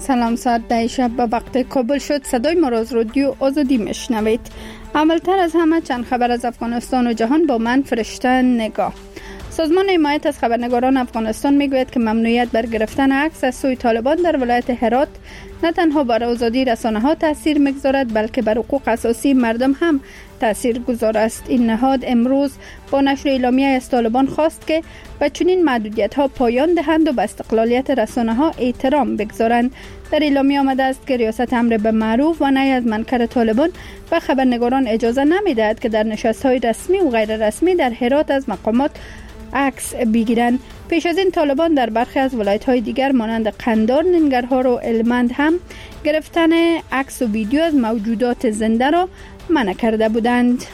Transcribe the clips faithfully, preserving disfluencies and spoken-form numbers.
سلام، ساعت ده شب به وقت کابل شد. صدای ما را از رادیو آزادی میشنوید. اولتر از همه چند خبر از افغانستان و جهان با من فرشته نگاه. سازمان حمایت از خبرنگاران افغانستان میگوید که ممنوعیت بر گرفتن عکس از سوی طالبان در ولایت هرات نه تنها بر آزادی رسانه ها تاثیر میگذارد بلکه بر حقوق اساسی مردم هم تاثیر گذار است. این نهاد امروز با نشر اعلامیه از طالبان خواست که به چنین محدودیت ها پایان دهند و به استقلالیت رسانه ها احترام بگذارند. در اعلامیه آمده است که ریاست امر به معروف و نهی از منکر طالبان و خبرنگاران اجازه نمیدهد که در نشست‌های رسمی و غیر رسمی در هرات از مقامات عکس بگیرند. پیش از این طالبان در برخی از ولایت‌های دیگر مانند قندار، ننگرهار و هلمند هم گرفتن عکس و ویدیو از موجودات زنده را منع کرده بودند.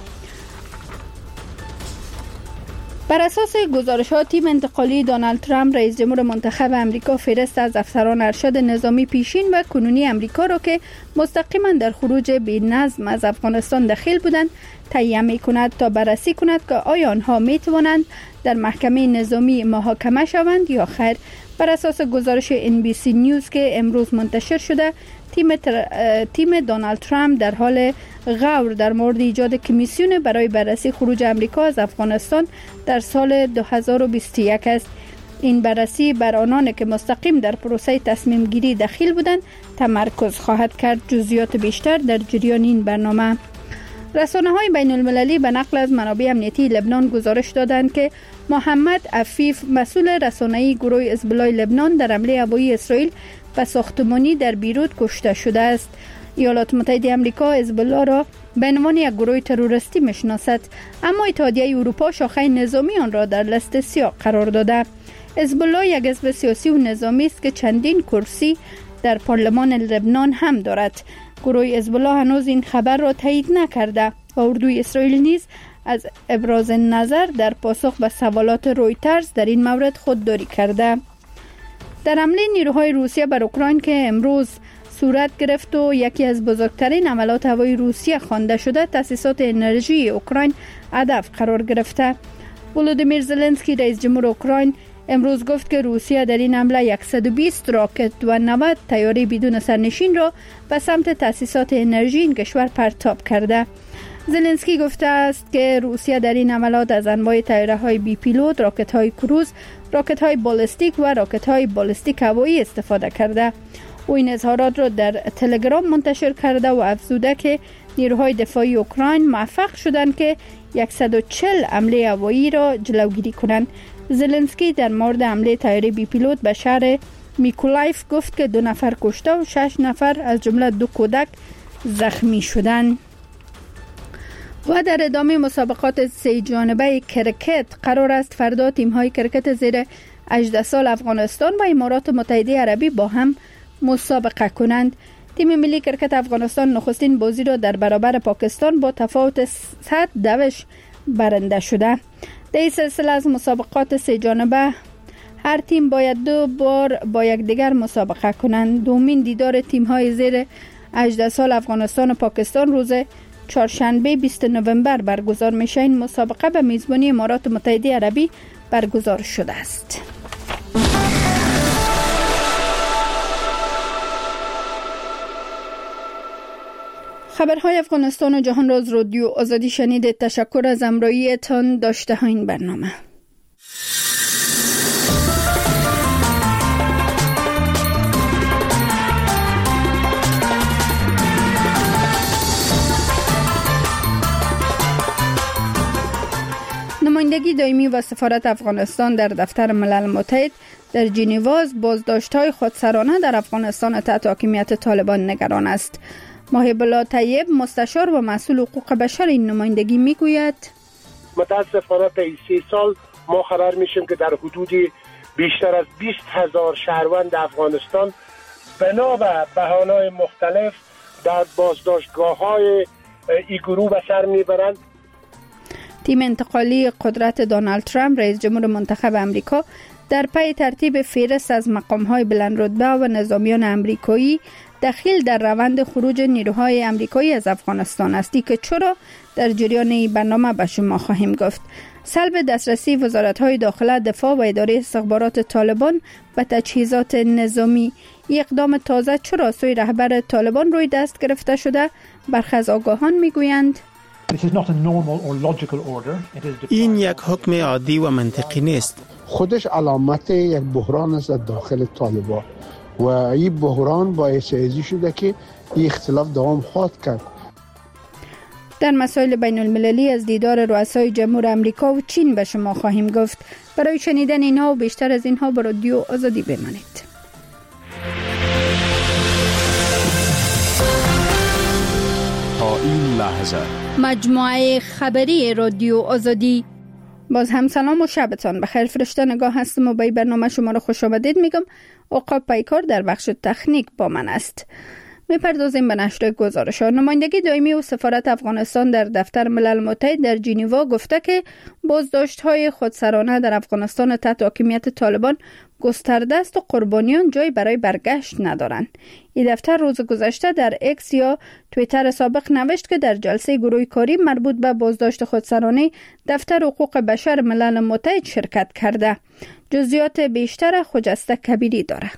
بر اساس گزارشات تیم انتقالی دونالد ترامپ رئیس جمهور منتخب امریکا فهرست از افسران ارشد نظامی پیشین و کنونی امریکا را که مستقیما در خروج بی‌نظم از افغانستان دخیل بودند تهیه می‌کند تا بررسی کند که آیا آنها می‌توانند در محکمه نظامی محاکمه شوند یا خیر. بر اساس گزارش ان بی سی نیوز که امروز منتشر شده، تیم تر... تیم دونالد ترامپ در حال غور در مورد ایجاد کمیسیون برای بررسی خروج امریکا از افغانستان در سال دو هزار و بیست و یک است. این بررسی بر آنان که مستقیم در پروسه تصمیم گیری دخیل بودند تمرکز خواهد کرد. جزئیات بیشتر در جریان این برنامه. رسانه‌های بین المللی به نقل از منابع امنیتی لبنان گزارش دادند که محمد عفیف مسئول رسانه‌ای گروه حزب الله لبنان در حمله هوایی اسرائیل به ساختمانی در بیروت کشته شده است. ایالات متحده آمریکا حزب الله را به عنوان یک گروه تروریستی میشناسد، اما اتحادیه اروپا شاخه نظامی آن را در لیست سیاه قرار داده. حزب الله یک حزب سیاسی و نظامی است که چندین کرسی در پارلمان لبنان هم دارد. گروه حزب الله هنوز این خبر را تایید نکرده و اردوی اسرائیل نیز از ابراز نظر در پاسخ به سوالات رویترز در این مورد خودداری کرده. در حمله نیروهای روسیه بر اوکراین که امروز صورت گرفت و یکی از بزرگترین حملات هوایی روسیه خوانده شده، تأسیسات انرژی اوکراین هدف قرار گرفته. ولودیمیر زلنسکی رئیس جمهور اوکراین امروز گفت که روسیه در این حمله صد و بیست راکت و نود طیاره بدون سرنشین را به سمت تأسیسات انرژی این کشور پرتاب کرده. زلنسکی گفته است که روسیه در این حملات از انواع طیاره‌های بی پیلوت، راکت‌های کروز، راکت‌های بالستیک و راکت‌های بالستیک هوایی استفاده کرده. او این اظهارات را در تلگرام منتشر کرده و افزوده که نیروهای دفاعی اوکراین موفق شدند که صد و چهل حمله هوایی را جلوگیری کنند. زلنسکی در مورد حمله طیاره بی پیلوت به شهر میکولایف گفت که دو نفر کشته و شش نفر از جمله دو کودک زخمی شدند. و در ادامه مسابقات سه جانبه کرکت قرار است فردا تیم‌های کرکت زیر هجده سال افغانستان و امارات متحده عربی با هم مسابقه کنند. تیم ملی کرکت افغانستان نخستین بازی را در برابر پاکستان با تفاوت صد دوش برنده شده. در این سلسله از مسابقات سه جانبه هر تیم باید دو بار با یکدیگر مسابقه کنند. دومین دیدار تیم‌های زیر هجده سال افغانستان و پاکستان روز چهارشنبه بیستم نوامبر برگزار میشه. این مسابقه به میزبانی امارات متحده عربی برگزار شده است. خبرهای افغانستان و جهان را از رادیو آزادی شنیدید. تشکر از همراهیتان. داشته ها این برنامه. نمایندگی دائمی و سفارت افغانستان در دفتر ملل متحد در ژنو از بازداشت‌های خودسرانه در افغانستان تحت حاکمیت طالبان نگران است. محب الله طیب مستشار و مسئول حقوق بشر این نمایندگی میگوید متاسفانه تا سی سال ما خبر میشیم که در حدود بیشتر از بیست هزار شهروند افغانستان بنا به بهانه‌های مختلف در بازداشتگاه‌های این گروه به سر میبرند. تیم انتقالی قدرت دونالد ترامپ رئیس جمهور منتخب امریکا در پی ترتیب فهرست از مقام‌های بلندرتبه و نظامیان امریکایی دخیل در روند خروج نیروهای امریکایی از افغانستان است که چرا در جریان این برنامه به شما خواهیم گفت. سلب دسترسی وزارت‌های داخله، دفاع و اداره استخبارات طالبان به تجهیزات نظامی، این اقدام تازه چرا سوی رهبر طالبان روی دست گرفته شده؟ برخی از آگاهان میگویند این یک حکم عادی و منطقی نیست. خودش علامت یک بحران است داخل طالبان و این بحران باعث ازی شده که این اختلاف دوام خواهد کرد. در مسائل بین المللی از دیدار رؤسای جمهور امریکا و چین به شما خواهیم گفت. برای شنیدن اینها و بیشتر از اینها با رادیو آزادی بمانید. تا این لحظه مجموعه خبری رادیو آزادی. باز هم سلام و شبتان بخیر. فرشته نگاه هستم و به برنامه شما را خوش آمدید میگم. عقاب پیکار در بخش تکنیک با من است. میپردازیم به نشر گزارش ها. نمایندگی دائمی و سفارت افغانستان در دفتر ملل متحد در ژنو گفته که بازداشت‌های خودسرانه در افغانستان تحت حاکمیت طالبان گسترده است و قربانیان جای برای برگشت ندارند. این دفتر روز گذشته در اکس یا توییتر سابق نوشت که در جلسه گروه کاری مربوط به بازداشت خودسرانه دفتر حقوق بشر ملل متحد شرکت کرده. جزئیات بیشتر خجسته کبیری داره.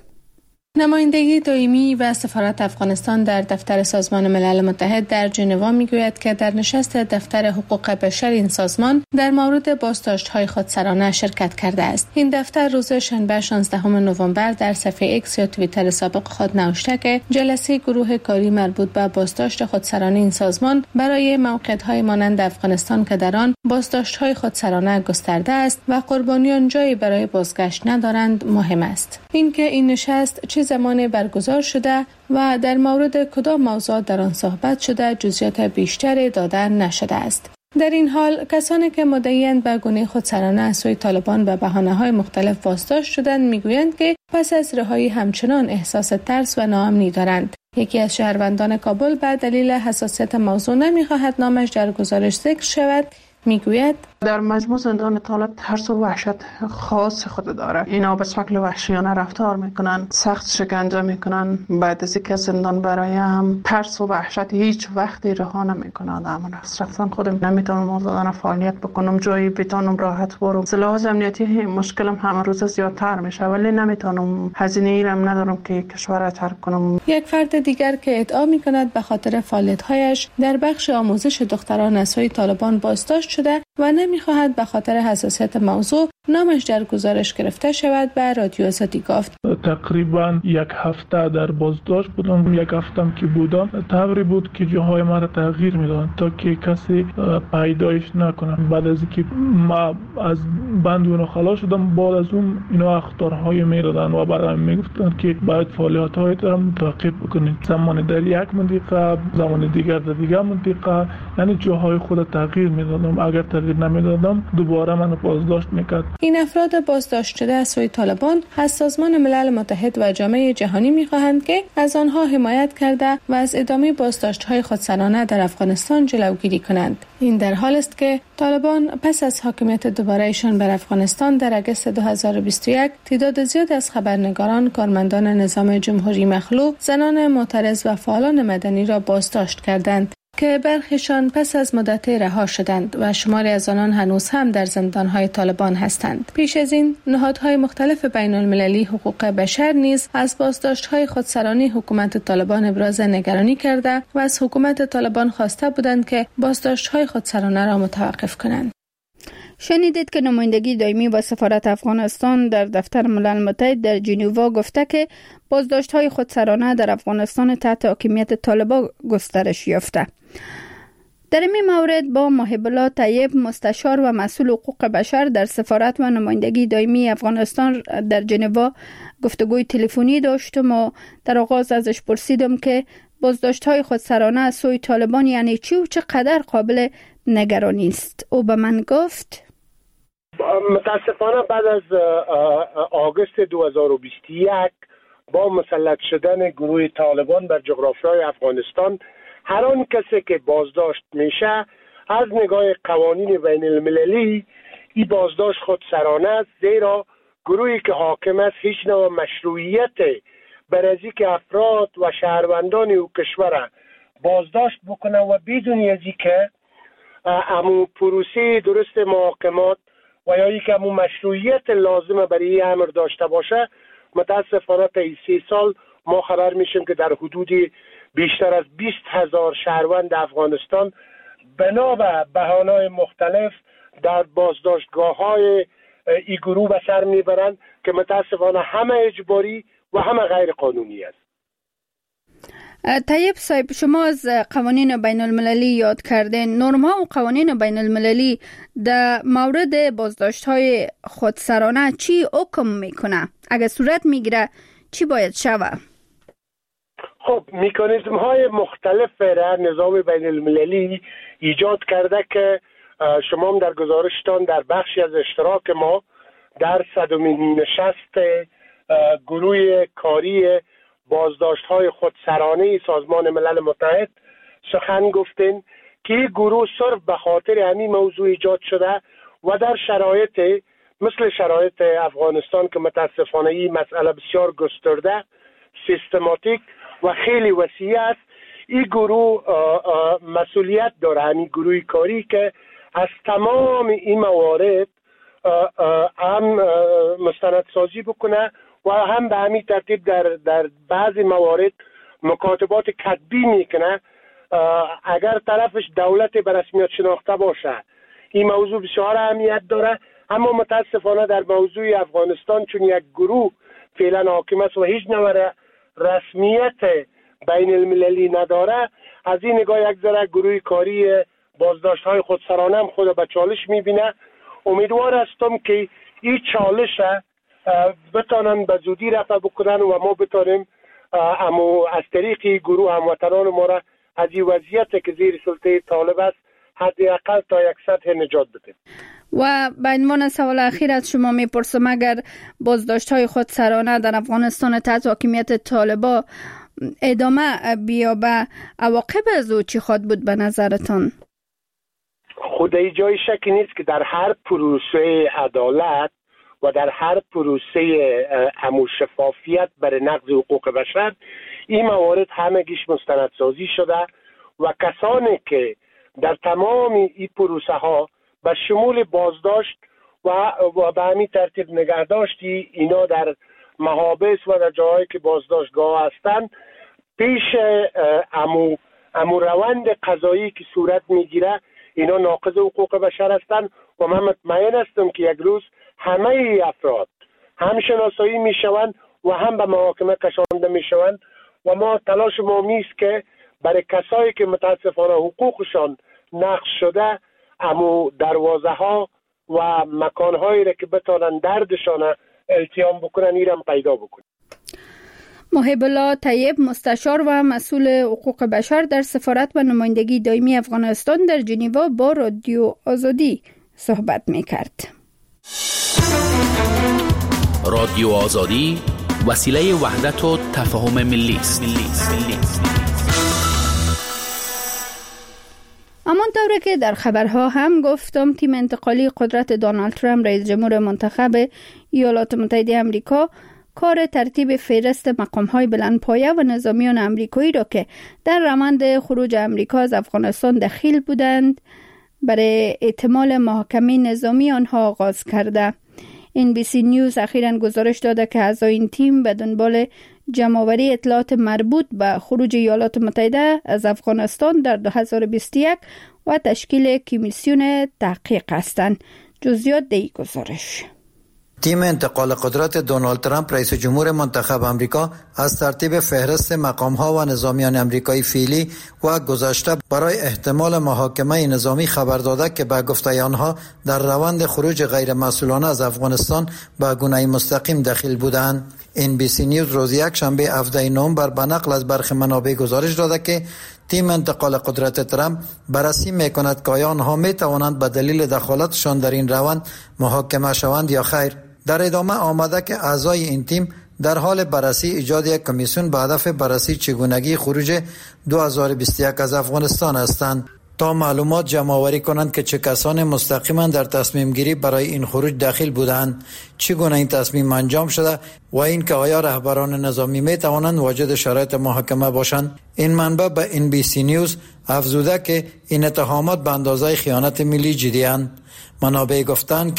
نمایندگی دائمی و سفارت افغانستان در دفتر سازمان ملل متحد در ژنو میگوید که در نشست دفتر حقوق بشر این سازمان در مورد بازداشت‌های خودسرانه شرکت کرده است. این دفتر روز شنبه شانزدهم نوامبر در صفحه اکس یا توییتر سابق خود نوشته که جلسه گروه کاری مربوط به بازداشت خودسرانه این سازمان برای موقعیت‌های مانند افغانستان که در آن بازداشت‌های خودسرانه گسترده است و قربانیان جایی برای بازگشت ندارند مهم است. اینکه این نشست چه زمان برگزار شده و در مورد کدام موضوع در آن صحبت شده جزئیات بیشتری داده نشده است. در این حال کسانی که مدعیان به گونه خودسرانه از سوی طالبان به بهانه‌های مختلف بازداشت شدند میگویند که پس از رهایی همچنان احساس ترس و ناامنی دارند. یکی از شهروندان کابل به دلیل حساسیت موضوع نمیخواهد نامش در گزارش ذکر شود میگوید در مجموع زندان طالب ترس و وحشت خاص خود داره. اینا به شکل وحشیانه رفتار میکنن، سخت شکنجه میکنن. بعد از اینکه زندان برای هم ترس و وحشت هیچ وقتی رها نمیکنن. اما شخصا خودم نمیتونم آزادانه فعالیت بکنم، جایی بتونم راحت برم. لحاظ امنیتی مشکلم همه روز زیادتر میشه ولی نمیتونم، هزینه ایرم ندارم که کشور را ترک کنم. یک فرد دیگر که ادعا میکند به خاطر فعالیت‌هایش در بخش آموزش دختران از سوی طالبان بازداشت شده و نمیخواهد به خاطر حساسیت موضوع نامش در گزارش گرفته شود به رادیو آزادی گفت. تقریبا یک هفته در بازداشت بودم. یک هفتم که بودم طوری بود که جاهای ما را تغییر میدادن تا که کسی پیدایش نکنم. بعد از اینکه ما از بند خلاص شدم بعد از اون اینا اخطارهای میدادن و برای میگفتن که باید فعالیت‌های را تعقیب بکنید. زمان در یک منطقه، زمان دیگر در دیگر منطقه، یعنی جاهای خود تغییر میدادم. اگر تغییر نمیدادم دوباره منو بازداشت میکرد. این افراد بازداشت شده از سوی طالبان از سازمان ملل متحد و جامعه جهانی می‌خواهند که از آنها حمایت کرده و از ادامه بازداشت‌های خودسرانه در افغانستان جلوگیری کنند. این در حال است که طالبان پس از حاکمیت دوباره‌شان بر افغانستان در آگوست دو هزار و بیست و یک تعداد زیادی از خبرنگاران، کارمندان نظام جمهوری مخلوع، زنان معترض و فعالان مدنی را بازداشت کردند که برخیشان پس از مدت رها شدند و شماری از آنان هنوز هم در زندان‌های طالبان هستند. پیش از این نهادهای مختلف بین المللی حقوق بشر نیز از بازداشت‌های خودسرانه حکومت طالبان ابراز نگرانی کرده و از حکومت طالبان خواسته بودند که بازداشت‌های خودسرانه را متوقف کنند. شنیدید که نمایندگی دائمی با سفارت افغانستان در دفتر ملل متحد در ژنو گفته که بازداشت‌های خودسرانه در افغانستان تحت حاکمیت طالبان گسترش یافته. در این مورد با محب الله طیب، مستشار و مسئول حقوق بشر در سفارت و نمایندگی دائمی افغانستان در ژنو گفتگوی تلفنی داشتم و در آغاز ازش پرسیدم که بازداشت‌های خودسرانه از سوی طالبان یعنی چی و چقدر قابل نگرانی است. او به من گفت متاسفانه بعد از آگوست دو هزار و بیست و یک با مسلط شدن گروه طالبان بر جغرافیای افغانستان هر آن کسی که بازداشت میشه از نگاه قوانین بین المللی این بازداشت خودسرانه است، زیرا گروهی که حاکم است هیچ نوع مشروعیت برای اینکه افراد و شهروندان او کشور بازداشت بکنه و بدون از اینکه امو پروسه درست محاکمات و یا اینکه امو مشروعیت لازمه برای امر داشته باشه، متاسفانه تا سه سال ما خبر میشیم که در حدود بیشتر از بیست هزار شهروند افغانستان بنا به بهانه‌های مختلف در بازداشتگاه‌های این گروه به سر میبرند که متاسفانه همه اجباری و همه غیر قانونی است. طیب صاحب، شما از قوانین بین المللی یاد کردین. نرم‌ها و قوانین بین المللی در مورد بازداشت های خودسرانه چی حکم میکنه؟ اگر صورت میگیره چی باید شوه؟ خب میکانیزم های مختلف در نظام بین المللی ایجاد کرده که شما هم در گزارشتان در بخشی از اشتراک ما در صدمین نشست گروه کاری بازداشت های خودسرانه سازمان ملل متحد سخن گفتین که این گروه صرف به خاطر همین موضوع ایجاد شده و در شرایط مثل شرایط افغانستان که متاسفانه این مسئله بسیار گسترده، سیستماتیک و خیلی وسیع است. این گروه آآ آآ مسئولیت داره، همین گروه کاری که از تمام این موارد آآ آآ هم مستندسازی بکنه و هم به همین ترتیب در در بعضی موارد مکاتبات کتبی میکنه. اگر طرفش دولت به رسمیت شناخته باشه این موضوع بسیار اهمیت داره، اما متاسفانه در موضوع افغانستان چون یک گروه فعلا حاکم است و هیچ نوع رسمیت بین المللی نداره، از این نگاه یک ذره گروه کاری بازداشت های خودسرانه هم خود به چالش میبینه. امیدوار هستم که این چالش بتانن به زودی رفع بکنن و ما بتانیم امو از طریق گروه هموطنان ما را از این وضعیت که زیر سلطه طالب است حداقل تا یک سطح نجات بدیم. و به عنوان سوال اخیر از شما میپرسم، اگر بازداشت های خودسرانه در افغانستان تحت حاکمیت طالبا ادامه بیابه، عواقب از او چی خواهد بود به نظرتان؟ خود ای جای شکی نیست که در هر پروسه عدالت و در هر پروسه امو شفافیت برای نقض حقوق بشر این موارد همگیش مستندسازی شده و کسانی که در تمام این پروسه ها به شمول بازداشت و, و به همین ترتیب نگهداشتی اینا در محابس و در جاهایی که بازداشتگاه هستند پیش امو, امو روند قضایی که صورت میگیره اینا ناقض حقوق بشر هستند و من مطمئن هستم که یک روز همه ای افراد هم شناسایی میشوند و هم به محاکمه کشانده میشوند و ما تلاش ما میست که برای کسایی که متاسفانه حقوقشان نقض شده امو دروازه ها و مکان هایی را که بتانن دردشان التیام بکنن ایرم پیدا بکنن. محب الله طیب، مستشار و مسئول حقوق بشر در سفارت و نمایندگی دائمی افغانستان در ژنو با رادیو آزادی صحبت میکرد. رادیو آزادی وسیله وحدت و تفاهم ملی است. همانطور که در خبرها هم گفتم، تیم انتقالی قدرت دونالد ترامپ رئیس جمهور منتخب ایالات متحده آمریکا کار ترتیب فهرست مقام‌های بلندپایه و نظامیان آمریکایی را که در روند خروج آمریکا از افغانستان دخیل بودند برای احتمال محاکمه نظامی آنها آغاز کرده. این بی سی نیوز اخیراً گزارش داده که اعضای این تیم به دنبال جمع‌آوری اطلاعات مربوط به خروج ایالات متحده از افغانستان در دو هزار و بیست و یک و تشکیل کمیسیون تحقیق هستند. جزئیات دی گزارش. تیم انتقال قدرت دونالد ترامپ رئیس جمهور منتخب آمریکا از ترتیب فهرست مقام‌ها و نظامیان آمریکایی فعلی و گذشته برای احتمال محاکمه نظامی خبر داده که به گفته آنها در روند خروج غیر مسئولانه از افغانستان به گونه مستقیم دخیل بودند. این بی سی نیوز روز یک شنبه هفدهم نوامبر به نقل از برخی منابع گزارش داده که تیم انتقال قدرت ترامپ بررسی میکند که آیا آنها می توانند به دلیل دخالتشان در این روند محاکمه شوند یا خیر. در ادامه آمده که اعضای این تیم در حال بررسی ایجاد یک کمیسیون به هدف بررسی چگونگی خروج دو هزار و بیست و یک از افغانستان هستند تا معلومات جمع آوری کنند که چه کسان مستقیما در تصمیم گیری برای این خروج دخیل بودند، چگونه این تصمیم انجام شده و این که آیا رهبران نظامی می توانند واجد شرایط محاکمه باشند. این منبع به این بی سی نیوز افزوده که این اتهامات به اندازه خیانت ملی جدی اند. منابع گفتند که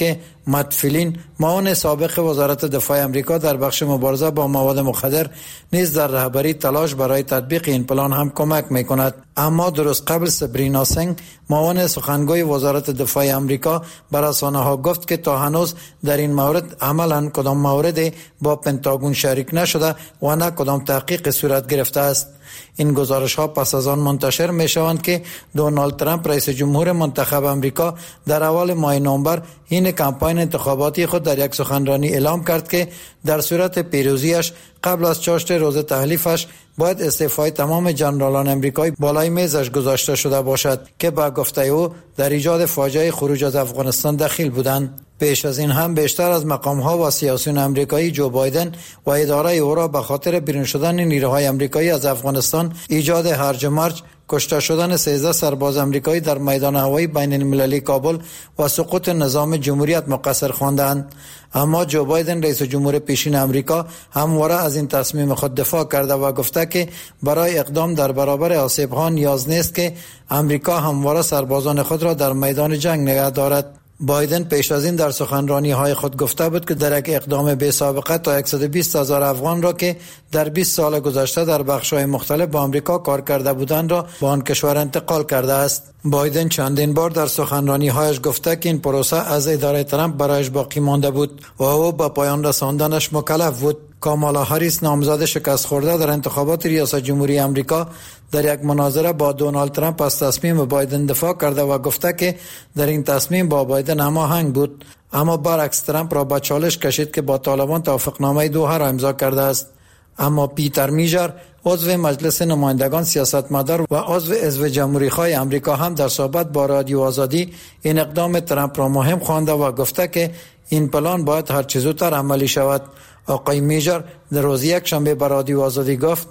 مات فیلین معاون سابق وزارت دفاع امریکا در بخش مبارزه با مواد مخدر نیز در رهبری تلاش برای تطبیق این پلان هم کمک می‌کند. اما درست قبل سبرینا سنگ معاون سخنگوی وزارت دفاع امریکا بر رسانه‌ها گفت که تا هنوز در این مورد عملاً کدام موردی با پنتاگون شریک نشده و نه کدام تحقیق صورت گرفته است. این گزارش ها پس از آن منتشر می شوند که دونالد ترامپ رئیس جمهور منتخب امریکا در اول ماه نوامبر این کمپاین انتخاباتی خود در یک سخنرانی اعلام کرد که در صورت پیروزیش قبل از چاشت روز تحلیفش باید استعفای تمام جنرالان امریکایی بالای میزش گذاشته شده باشد که با گفته او در ایجاد فاجعه خروج از افغانستان دخیل بودند. پیش از این هم بیشتر از مقام‌ها و سیاسیون امریکایی جو بایدن و اداره او را به خاطر بیرون شدن نیروهای امریکایی از افغانستان، ایجاد هرج و مرج، کشته شدن سیزده سرباز امریکایی در میدان هوایی بین المللی کابل و سقوط نظام جمهوریت مقصر خواندند. اما جو بایدن رئیس جمهور پیشین امریکا همواره از این تصمیم خود دفاع کرده و گفته که برای اقدام در برابر آسیب‌ها نیاز نیست که امریکا همواره سربازان خود را در میدان جنگ نگه دارد. بایدن پیش از این در سخنرانی های خود گفته بود که در یک اقدام بی سابقه تا صد و بیست هزار افغان را که در بیست سال گذشته در بخش‌های مختلف با آمریکا کار کرده بودند را به آن کشور انتقال کرده است. بایدن چندین بار در سخنرانی هایش گفته که این پروسه از اداره ترامپ برایش باقی مانده بود و او با پایان رساندنش مکلف بود. کامالا هریس نامزد شکست خورده در انتخابات ریاست جمهوری امریکا در یک مناظره با دونالد ترامپ از تصمیم بایدن دفاع کرده و گفته که در این تصمیم با بایدن هماهنگ بود، اما برعکس ترامپ را به چالش کشید که با طالبان توافقنامه دوحه را امضا کرده است. اما پیتر میجر عضو مجلس نمایندگان، سیاستمدار و عضو حزب جمهوری‌خواه امریکا هم در صحبت با رادیو آزادی این اقدام ترامپ را مهم خوانده و گفته که این پلان باید هر چه زودتر عملی شود. آقای میجر در روز یک شنبه به رادیو آزادی گفت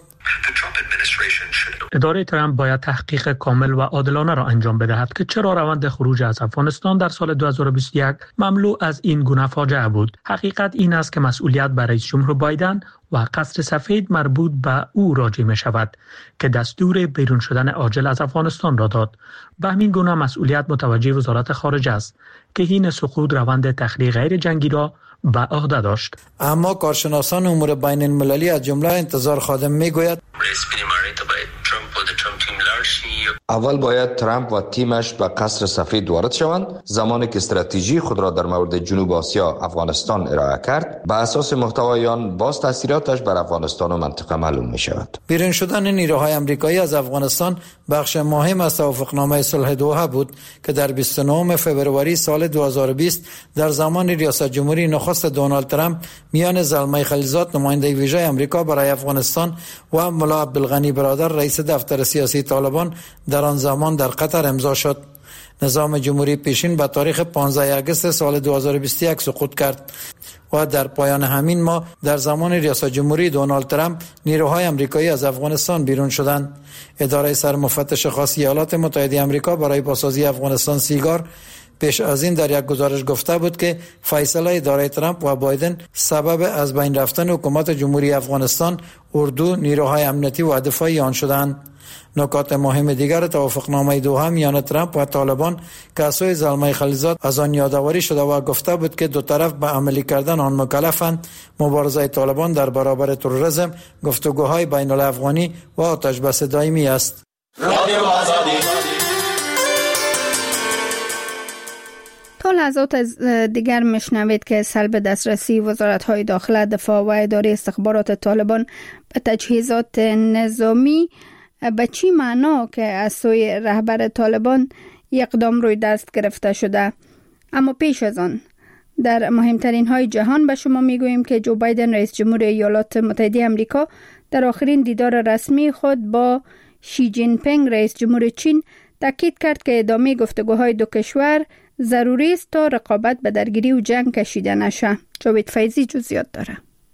اداره ترامپ باید تحقیق کامل و عادلانه را انجام بدهد که چرا روند خروج از افغانستان در سال دو هزار و بیست و یک مملو از این گونه فاجعه بود. حقیقت این است که مسئولیت برای رئیس جمهور بایدن و قصر سفید مربوط به او راجع می شود که دستور بیرون شدن عاجل از افغانستان را داد. به همین گونه مسئولیت متوجه وزارت خارجه است که این سقوط روند تخلیه غیر جنگی را به عهده داشت. اما کارشناسان امور بین المللی از جمله انتظار خادم می گوید اول باید ترامپ و تیمش به قصر سفید وارد شوند. زمانی که استراتژی خود را در مورد جنوب آسیا افغانستان ارائه کرد، به اساس محتوای آن باز تاثیراتش بر افغانستان و منطقه معلوم می شود. بیرون شدن نیروهای آمریکایی از افغانستان بخش مهم از توافقنامه صلح دوحه بود که در بیست و نهم فوریه سال دو هزار و بیست در زمان ریاست جمهوری نخست دونالد ترامپ میان زلمه خلیلزاد نماینده ویژه آمریکا برای افغانستان و ملا عبدالغنی برادر رئیس دفتر سیاسی طالبان در آن زمان در قطر امضا شد. نظام جمهوری پیشین به تاریخ پانزده آگوست سال دو هزار و بیست و یک سقوط کرد و در پایان همین ماه در زمان ریاست جمهوری دونالد ترامپ نیروهای آمریکایی از افغانستان بیرون شدند. اداره سرمفتش خاص ایالات متحده آمریکا برای پاسسازی افغانستان سیگار پیش از این در یک گزارش گفته بود که فیصله اداره ترامپ و بایدن سبب از بین رفتن حکومت جمهوری افغانستان، اردو، نیروهای امنیتی و دفاعی آن شدند. نکات مهم دیگر توافقنامه دوحه میان ترامپ و طالبان که از سوی زلمه خلیلزاد از آن یادآوری شده و گفته بود که دو طرف به عملی کردن آن مکلفند، مبارزه طالبان در برابر تروریسم، گفتگوهای بین الافغانی و آتش بس دائمی است. رادیو آزادی. تا لحظات دیگر مشنوید که سلب دسترسی وزارت‌های داخله، دفاع و اداره استخبارات طالبان به تجهیزات نظامی به چی معنا که از سوی رهبر طالبان اقدام روی دست گرفته شده. اما پیش از آن در مهمترین های جهان به شما میگوییم که جو بایدن رئیس جمهور ایالات متحده آمریکا در آخرین دیدار رسمی خود با شی جین پینگ رئیس جمهور چین تاکید کرد که ادامه گفتگوهای دو کشور ضروری است تا رقابت به درگیری و جنگ کشیده نشه. جاوید فیضی جزئیات داره.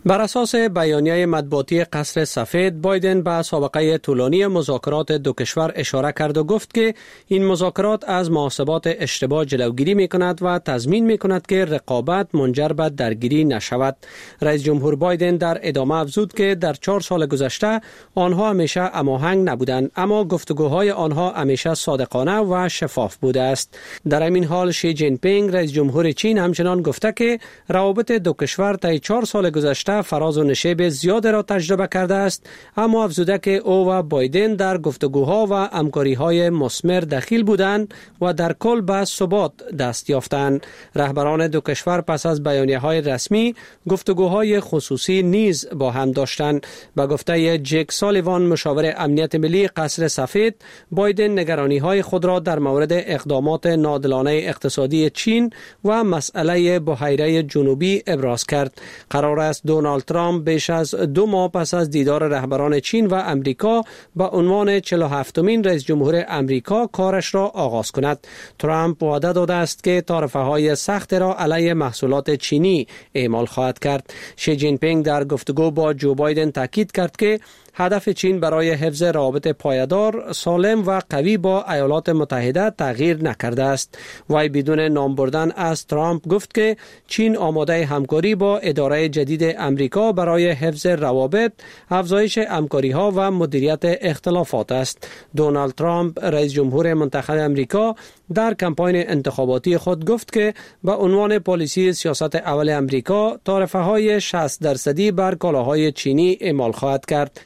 بر اساس بیانیه مطبوعاتی قصر سفید، بایدن به سابقه طولانی مذاکرات دو کشور اشاره کرد و گفت که این مذاکرات از محاسبات اشتباه جلوگیری می کند و تضمین می کند که رقابت منجر به درگیری نشود. رئیس جمهور بایدن در ادامه افزود که در چهار سال گذشته آنها همیشه هماهنگ نبودند، اما گفتگوهای آنها همیشه صادقانه و شفاف بوده است. در همین حال شی جین پینگ رئیس جمهور چین همچنان گفته که روابط دو کشور طی چهار سال گذشته فراز و نشیب زیاد را تجربه کرده است، اما افزوده که او و بایدن در گفتگوها و همکاری‌های مثمر دخیل بودند و در کل به ثبات دست یافتند. رهبران دو کشور پس از بیانیه‌های رسمی گفتگوهای خصوصی نیز با هم داشتند. به گفته جک سالیوان مشاور امنیت ملی قصر سفید، بایدن نگرانی‌های خود را در مورد اقدامات ناعادلانه اقتصادی چین و مسئله بحیره جنوبی ابراز کرد. قرار است دونالد ترامپ بیش از دو ماه پس از دیدار رهبران چین و امریکا به عنوان چهل و هفتمین رئیس جمهور امریکا کارش را آغاز کند. ترامپ وعده داده است که تعرفه‌های سخت را علیه محصولات چینی اعمال خواهد کرد. شی جین پینگ در گفتگو با جو بایدن تاکید کرد که هدف چین برای حفظ روابط پایدار، سالم و قوی با ایالات متحده تغییر نکرده است. وی بدون نام بردن از ترامپ گفت که چین آماده همکاری با اداره جدید امریکا برای حفظ روابط، افزایش همکاری‌ها و مدیریت اختلافات است. دونالد ترامپ رئیس جمهور منتخب امریکا در کمپاین انتخاباتی خود گفت که به عنوان پالیسی سیاست اول امریکا تعرفه‌های شصت درصدی بر کالاهای چینی اعمال خواهد کرد.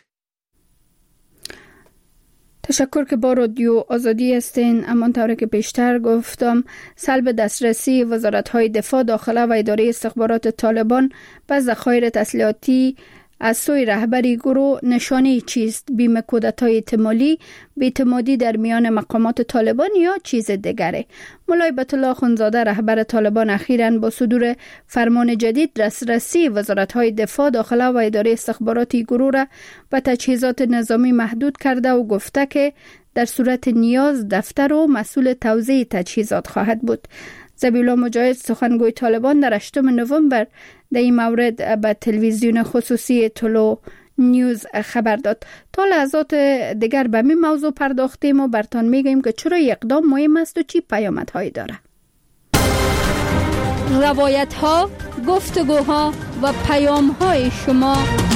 تشکر که با رادیو آزادی هستین. همانطور که پیشتر گفتم، سلب دسترسی وزارت‌های دفاع، داخله و اداره استخبارات طالبان به ذخایر تسلیحاتی از سوی رهبری گروه نشانه چیست؟ بیم کودتای احتمالی، بی‌اعتمادی در میان مقامات طالبان یا چیز دیگره؟ مولای بیت الله اخوندزاده رهبر طالبان اخیراً با صدور فرمان جدید دسترسی وزارت‌های دفاع، داخله و اداره استخباراتی گروه را به تجهیزات نظامی محدود کرده و گفته که در صورت نیاز دفتر و مسئول توزیع تجهیزات خواهد بود. ذبیحالله مجاهد سخنگوی طالبان در هشتم نوامبر در این مورد به تلویزیون خصوصی طلوع نیوز خبر داد. تا لحظات دیگر به این موضوع پرداختیم و برتان میگوییم که چرا اقدام مهم است و چی پیامدهایی داره. روایت ها، گفتگوها و پیام های شما.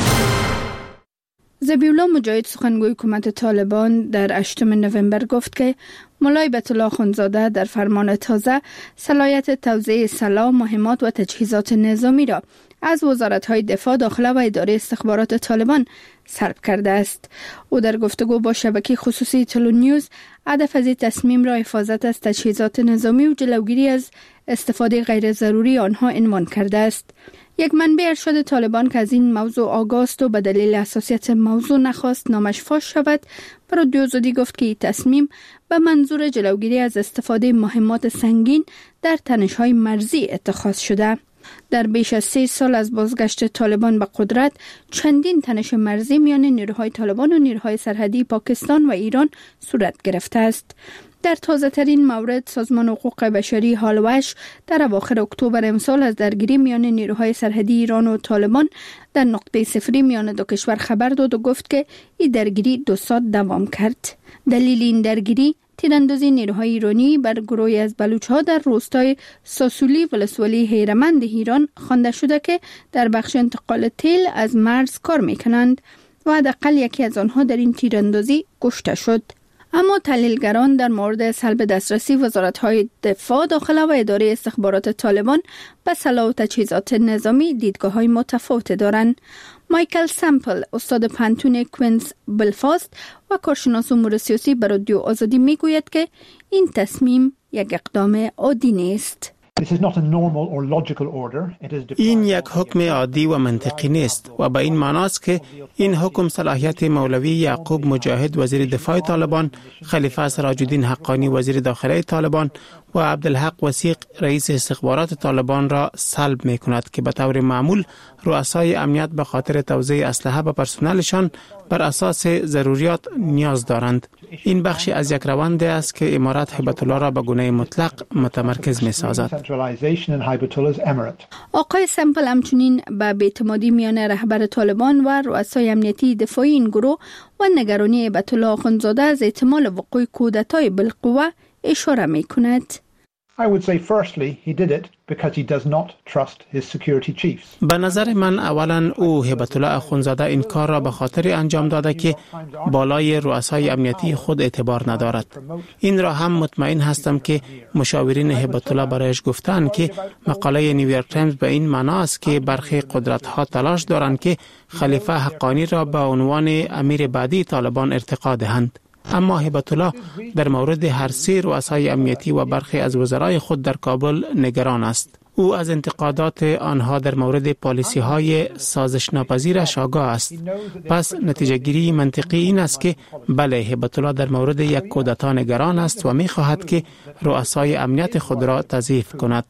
ذبیحالله مجاهد سخنگوی حکومت طالبان در هشتم نوامبر گفت که مولای بیت الله اخوندزاده در فرمان تازه صلاحیت توزیع سلاح، مهمات و تجهیزات نظامی را از وزارت‌های دفاع، داخله و اداره استخبارات طالبان سلب کرده است. او در گفتگو با شبکه خصوصی طلوع نیوز هدف از این تصمیم را حفاظت از تجهیزات نظامی و جلوگیری از استفاده غیر ضروری آنها عنوان کرده است. یک منبع ارشد طالبان که از این موضوع آگاه است و به دلیل حساسیت موضوع نخواست نامش فاش شود، بر رادیو آزادی گفت که این تصمیم به منظور جلوگیری از استفاده مهمات سنگین در تنش‌های مرزی اتخاذ شده. در بیش از سه سال از بازگشت طالبان به قدرت، چندین تنش مرزی میان نیروهای طالبان و نیروهای سرحدی پاکستان و ایران صورت گرفته است. در تازه ترین مورد، سازمان حقوق بشری هالوش در اواخر اکتبر امسال از درگیری میان نیروهای سرحدی ایران و طالبان در نقطه صفری میان دو کشور خبر داد و گفت که این درگیری دو ساعت دوام کرد. دلیل این درگیری تیراندازی نیروهای ایرانی بر گروهی از بلوچ‌ها در روستای ساسولی ولسوالی هیرمند ایران خوانده شده که در بخش انتقال تیل از مرز کار میکنند و حداقل یکی از آنها در این تیراندازی کشته شد. اما تحلیلگران در مورد سلب دسترسی وزارت‌های دفاع، داخله و اداره استخبارات طالبان به سلاح و تجهیزات نظامی دیدگاه‌های متفاوت دارند. مایکل سامپل، استاد پانتون کوینز بلفاست و کارشناس امور سیاسی، به رادیو آزادی میگوید که این تصمیم یک اقدام عادی نیست. این یک حکم عادی و منطقی نیست و به این معناست که این حکم صلاحیت مولوی یعقوب مجاهد وزیر دفاع طالبان، خلیفه سراج الدین حقانی وزیر داخله طالبان و عبدالحق وثیق رئیس استخبارات طالبان را سلب می کند که به طور معمول رؤسای امنیت به خاطر توزیع اسلحه به پرسنلشان بر اساس ضروریات نیاز دارند. این بخشی از یک روند است که امارت هیبت الله را به گونه مطلق متمرکز می سازد. آقای سمپل همچنین به بی‌اعتمادی میان رهبر طالبان و رؤسای امنیتی دفاعی این گروه و نگرانی هیبت الله آخوندزاده از احتمال وقوع کودتای بالقوه اشاره می کند. I would say firstly he did it because he does not trust his security chiefs. به نظر من اولا او هیبت الله آخوندزاده این کار را به خاطر انجام داده که بالای رؤسای امنیتی خود اعتبار ندارد. این را هم مطمئن هستم که مشاورین هیبت الله برایش گفتند که مقاله نیویورک تایمز به این معنی است که برخی قدرت‌ها تلاش دارند که خلیفه حقانی را به عنوان امیر بعدی طالبان ارتقا دهند. اما هیبت الله در مورد هر سه رؤسای امنیتی و برخی از وزرای خود در کابل نگران است. او از انتقادات آنها در مورد پالیسی های سازش ناپذیرش آگاه است. پس نتیجه گیری منطقی این است که بله، هیبت الله در مورد یک کودتا نگران است و می خواهد که رؤسای امنیت خود را تضعیف کند.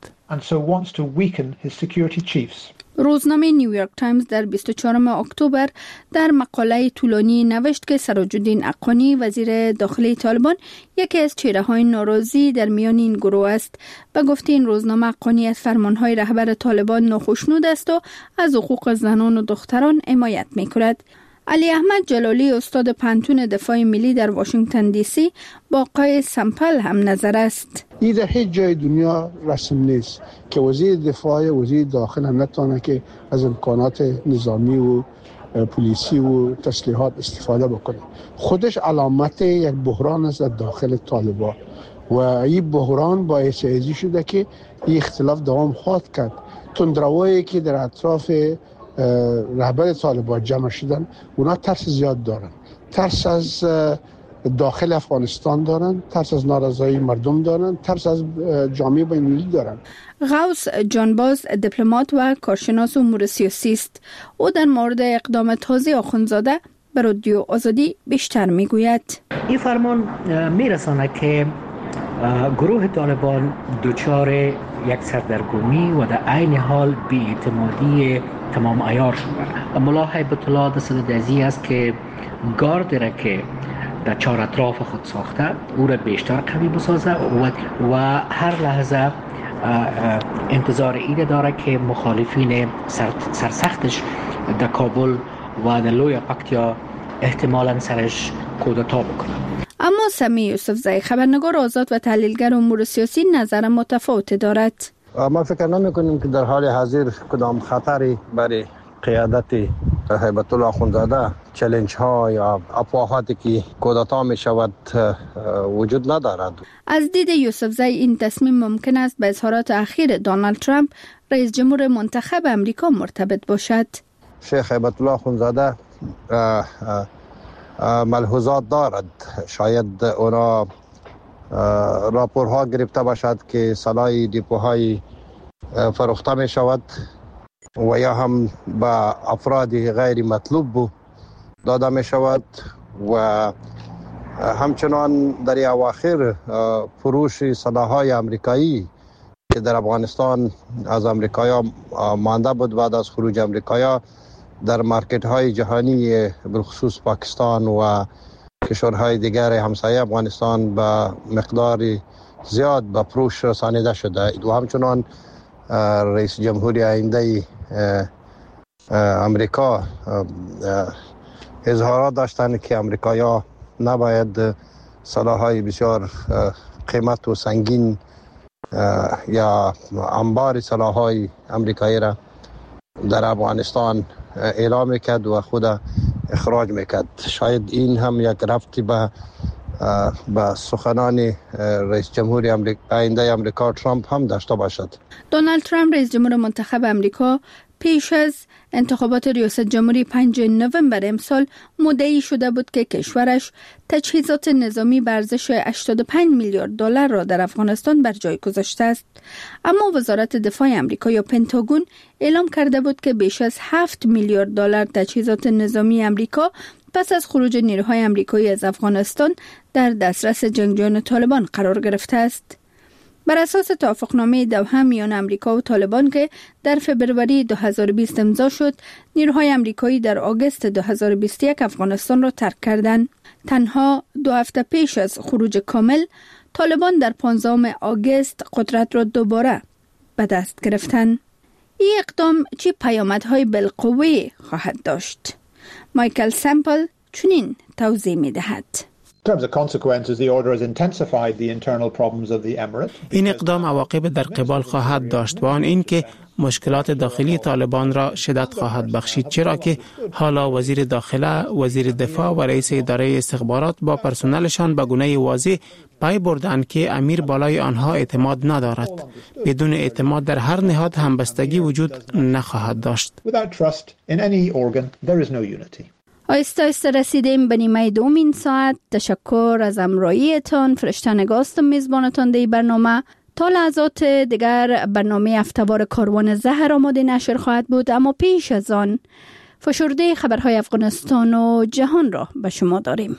روزنامه نیویورک تایمز در بیست و چهارم اکتبر در مقاله طولانی نوشت که سراج الدین اقانی وزیر داخلی طالبان یکی از چهره‌های ناراضی در میان این گروه است. به گفته این روزنامه اقانی از فرمانهای رهبر طالبان ناخشنود است و از حقوق زنان و دختران حمایت می‌کند. علی احمد جلالی استاد پانتون دفاع ملی در واشنگتن دی سی با آقای سمپل هم نظر است. این در هیچ جای دنیا رسم نیست که وزیر دفاع وزیر داخل هم نتونه که از امکانات نظامی و پلیسی و تسلیحات استفاده بکنه. خودش علامت یک بحران است در داخل طالبان و این بحران باعث ازی شده که این اختلاف دوام خواهد کرد. تندروایی که در اطراف رهبر طالبان جمع شدن، اونا ترس زیاد دارن، ترس از داخل افغانستان دارن، ترس از نارضایی مردم دارن، ترس از جامعه بین‌المللی دارن. غوث جانباز دیپلمات و کارشناس امور سیاسی است. او در مورد اقدام تازه آخوندزاده به رادیو آزادی بیشتر میگوید. این فرمان میرساند که گروه طالبان دچار یک سردرگمی و در عین حال بی‌اعتمادی تمام عیار شده. ملا هیبت الله دست دزی است که گارد را که در چهار اطراف خود ساخته او را بیشتر قوی بسازه و, و هر لحظه انتظار ایده داره که مخالفین سر، سرسختش در کابل و در لوی پکتیا احتمالاً سرش کودتا بکنه. اما سمی یوسفزئی خبرنگار آزاد و تحلیلگر امور سیاسی نظر متفاوت دارد. ما فکر نمی کنیم که در حال حاضر کدام خطری برای قیادت هیبت الله آخوندزاده چالش ها یا افواهاتی که کودتا می شود وجود ندارد. از دید یوسفزئی این تصمیم ممکن است به اظهارات اخیر دونالد ترامپ رئیس جمهور منتخب امریکا مرتبط باشد. شیخ هیبت الله آخوندزاده ملحوظات دارد. شاید اونا راپورها گرفته باشد که سلاح دیپوهای فروخته می شود و یا هم با افراد غیر مطلوب داده می شود و همچنان در اواخر فروش سلاح‌های امریکایی که در افغانستان از امریکایا مانده بود بعد از خروج امریکایا در مارکت های جهانی بالخصوص پاکستان و کشورهای دیگر همسایه افغانستان به مقدار زیاد به فروش رسانیده شده و همچنان رئیس جمهوری آینده امریکا اظهارات داشتند که امریکایا نباید سلاح‌های بسیار قیمت و سنگین یا انبار سلاح‌های امریکایی را در افغانستان اعلام میکرد و خود اخراج میکرد. شاید این هم یک ربطی به به سخنان رئیس جمهوری امریکا آینده امریکا ترامپ هم داشته باشد. دونالد ترامپ رئیس جمهور منتخب امریکا پیش از انتخابات ریاست جمهوری پنجم نوامبر امسال مدعی شده بود که کشورش تجهیزات نظامی به ارزش هشتاد و پنج میلیارد دلار را در افغانستان بر جای گذاشته است. اما وزارت دفاع امریکا یا پنتاگون اعلام کرده بود که بیش از هفت میلیارد دلار تجهیزات نظامی امریکا پس از خروج نیروهای امریکایی از افغانستان در دسترس جنگجویان طالبان قرار گرفته است. بر اساس توافقنامه دوحه میان امریکا و طالبان که در فبروری دو هزار و بیست امضا شد، نیروهای امریکایی در آگوست دو هزار و بیست و یک افغانستان را ترک کردند. تنها دو هفته پیش از خروج کامل، طالبان در پانزدهم آگوست قدرت را دوباره به دست گرفتند. این اقدام چه پیامدهای بالقوه خواهد داشت؟ مایکل سمپل چنین توضیح می دهد. این اقدام عواقب در قبال خواهد داشت و آن این که مشکلات داخلی طالبان را شدت خواهد بخشید، چرا که حالا وزیر داخله، وزیر دفاع و رئیس اداره استخبارات با پرسنلشان به گونه واضح پی بردند که امیر بالای آنها اعتماد ندارد. بدون اعتماد در هر نهاد همبستگی وجود نخواهد داشت. آیسته آیسته رسیدیم به نیمه دوم این ساعت. تشکر از همراهیتان. فرشته نگاست میزبانتان در برنامه. تا لحظات دیگر برنامه هفته‌وار کاروان زهر آماده نشر خواهد بود، اما پیش از آن فشرده خبرهای افغانستان و جهان را به شما داریم.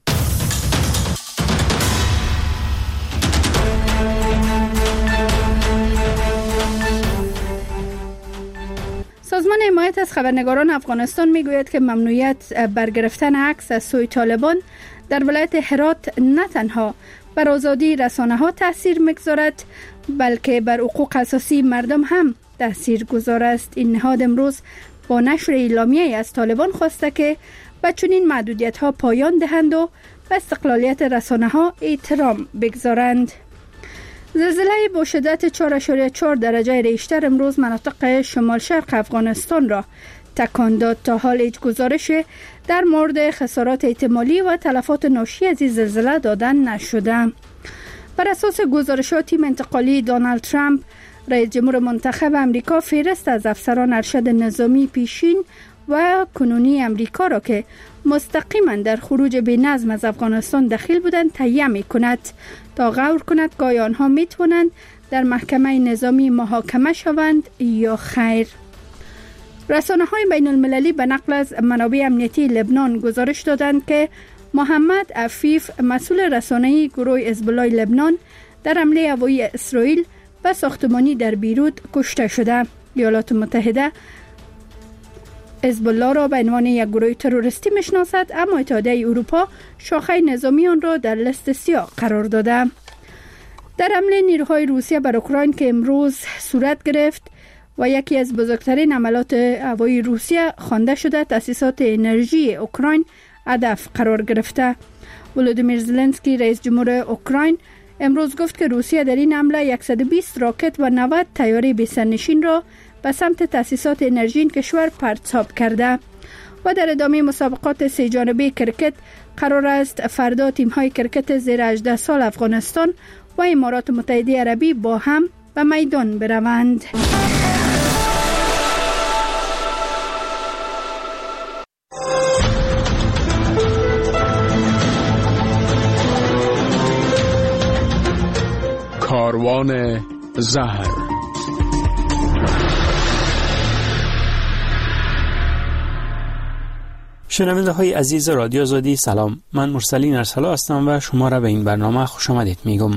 سازمان حمایت از خبرنگاران افغانستان میگوید که ممنوعیت برگرفتن عکس از سوی طالبان در ولایت هرات نه تنها بر آزادی رسانه ها تاثیر میگذارد، بلکه بر حقوق اساسی مردم هم تاثیر گذار است. این نهاد امروز با نشر اعلامیه از طالبان خواسته که به چنین محدودیت ها پایان دهند و به استقلالیت رسانه ها احترام بگذارند. زلزله با شدت چهار اعشاریه چهار درجه ریشتر امروز مناطق شمال شرق افغانستان را تکان داد. تا حال هیچ گزارش در مورد خسارات احتمالی و تلفات ناشی از این زلزله دادن نشده. بر اساس گزارشات تیم انتقالی دونالد ترامپ، رئیس جمهور منتخب امریکا فهرست از افسران ارشد نظامی پیشین و کنونی امریکا را که مستقیما در خروج بی‌نظم از افغانستان دخیل بودند تهیه می‌کند تا غور کند که آیا آنها می‌توانند در محکمه نظامی محاکمه شوند یا خیر. رسانه‌های بین‌المللی به نقل از منابع امنیتی لبنان گزارش دادند که محمد عفیف، مسئول رسانه‌ای گروه حزب الله لبنان، در حمله هوایی اسرائیل به ساختمانی در بیروت کشته شده. ایالات متحده حزب الله را به عنوان یک گروه تروریستی میشناسد، اما اتحادیه اروپا شاخه نظامی آن را در لیست سیاه قرار داده. در حمله نیروهای روسیه بر اوکراین که امروز صورت گرفت و یکی از بزرگترین عملیات هوایی روسیه خوانده شده، تأسیسات انرژی اوکراین هدف قرار گرفته. ولودیمیر زلنسکی رئیس جمهور اوکراین امروز گفت که روسیه در این حمله صد و بیست راکت و نود طیاره بی سرنشین را به سمت تأسیسات انرژی این کشور پرتاب کرده. و در ادامه مسابقات سه جانبه کرکت قرار است فردا تیم‌های کرکت زیر هجده سال افغانستان و امارات متحده عربی با هم به میدان بروند. کاروان زهر. شنونده های عزیز رادیو آزادی، سلام. من مرسلین ارسلا هستم و شما را به این برنامه خوش آمدید میگم.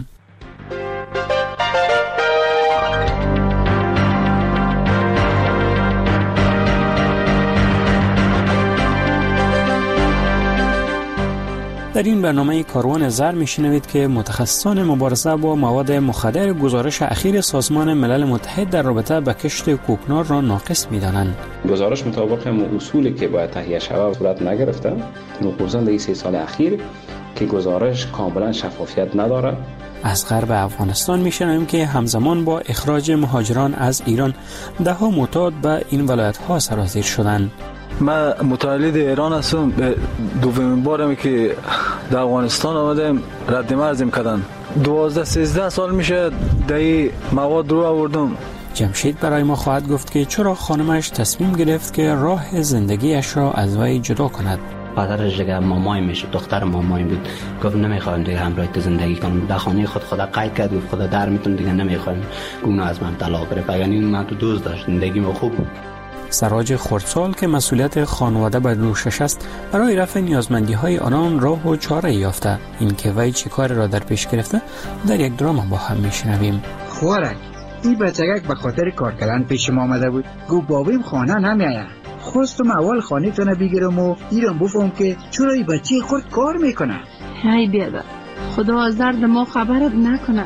در این برنامه کاروان زر میشنوید که متخصصان مبارزه با مواد مخدر گزارش اخیر سازمان ملل متحد در رابطه با کشت کوکنار را ناقص می‌دانند. گزارش مطابق هم اصولی که باید تهیه شود صورت نگرفته. نخستین در سه سال اخیر که گزارش کاملا شفافیت ندارد. از غرب افغانستان میشنویم که همزمان با اخراج مهاجران از ایران ده ها معتاد به این ولایت‌ها سرازیر شدند. من متولد ایران هستم. به دومین بارم که در افغانستان آمدم رد مرز کردن. دوازده سیزده سال میشه در مواد رو آوردم. جمشید برای ما خواهد گفت که چرا خانمش تصمیم گرفت که راه زندگیش را از وی جدا کند. پدرش دیگه مامای میشه، دختر مامای بود. گفت نمیخوایم دیگه همراهت زندگی کنم. در خانه خود خدا قید کرد، گفت خدا در میتون دیگه نمیخوایم گونه از من طلاق بره. یعنی من تو دوست داشت، زندگی ما خوب بود. سراج خردسال که مسئولیت خانواده بر دوشش است برای رفع نیازمندی‌های آنان راه و چاره یافته. این که وی چه کار را در پیش گرفته در یک درام با هم میشنویم. خوارک این بچگک به خاطر کار کردن پیش ما آمده بود. گو بابیم خانه نمیآید. خواستم اول خانه تونه بگیرم و ایران بفهم که چرا این بچه خود کار میکنه. ای بیادر خدا از درد ما خبرت نکنه.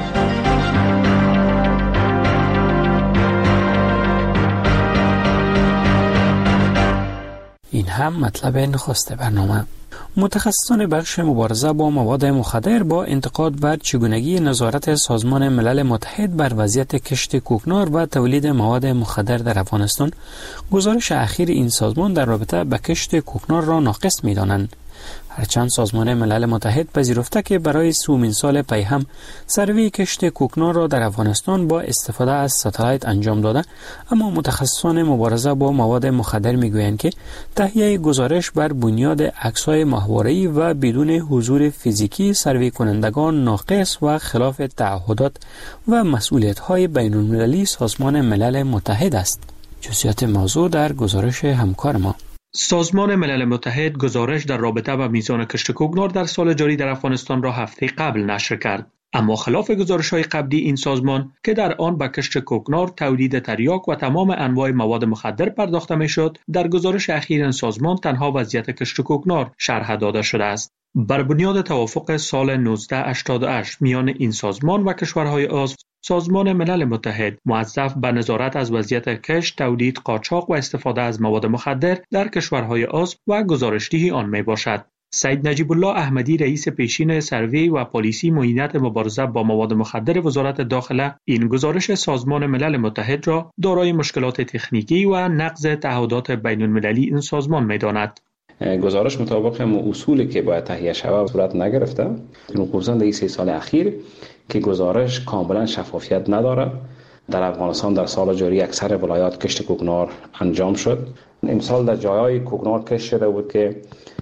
این هم مطلب نخست برنامه. متخصصان بخش مبارزه با مواد مخدر با انتقاد بر چگونگی نظارت سازمان ملل متحد بر وضعیت کشت کوکنار و تولید مواد مخدر در افغانستان گزارش اخیر این سازمان در رابطه با کشت کوکنار را ناقص می‌دانند. هرچند سازمان ملل متحد پذیرفته که برای سومین سال پی هم سروی کشت کوکنار را در افغانستان با استفاده از ستلایت انجام داده، اما متخصصان مبارزه با مواد مخدر میگویند که تهیه گزارش بر بنیاد عکس‌های ماهواره‌ای و بدون حضور فیزیکی سروی کنندگان ناقص و خلاف تعهدات و مسئولیت‌های بین‌المللی سازمان ملل متحد است. جزئیات موضوع در گزارش همکار ما. سازمان ملل متحد گزارش در رابطه با میزان کشت کوکنار در سال جاری در افغانستان را هفته قبل نشر کرد. اما خلاف گزارش‌های قبلی این سازمان که در آن به کشت کوکنار، تولید تریاک و تمام انواع مواد مخدر پرداخته می‌شد، در گزارش اخیر این سازمان تنها وضعیت کشت کوکنار شرح داده شده است. بر بنیاد توافق سال نوزده هشتاد و هشت میان این سازمان و کشورهای عضو، سازمان ملل متحد موظف به نظارت از وضعیت کشت، تولید، قاچاق و استفاده از مواد مخدر در کشورهای عضو و گزارشدهی آن می باشد. سید نجیب الله احمدی رئیس پیشین سروی و پالیسی معینت مبارزه با مواد مخدر وزارت داخله این گزارش سازمان ملل متحد را دارای مشکلات تکنیکی و نقض تعهدات بین المللی این سازمان می داند. گزارش مطابق اصولی که باید تهیه شود صورت نگرفته. خصوصا در این سه سال اخیر که گزارش کاملا شفافیت نداره. در افغانستان در سال جاری اکثر ولایات کشت کوکنار انجام شد. امسال در جایهای کوکنار کشت شده بود که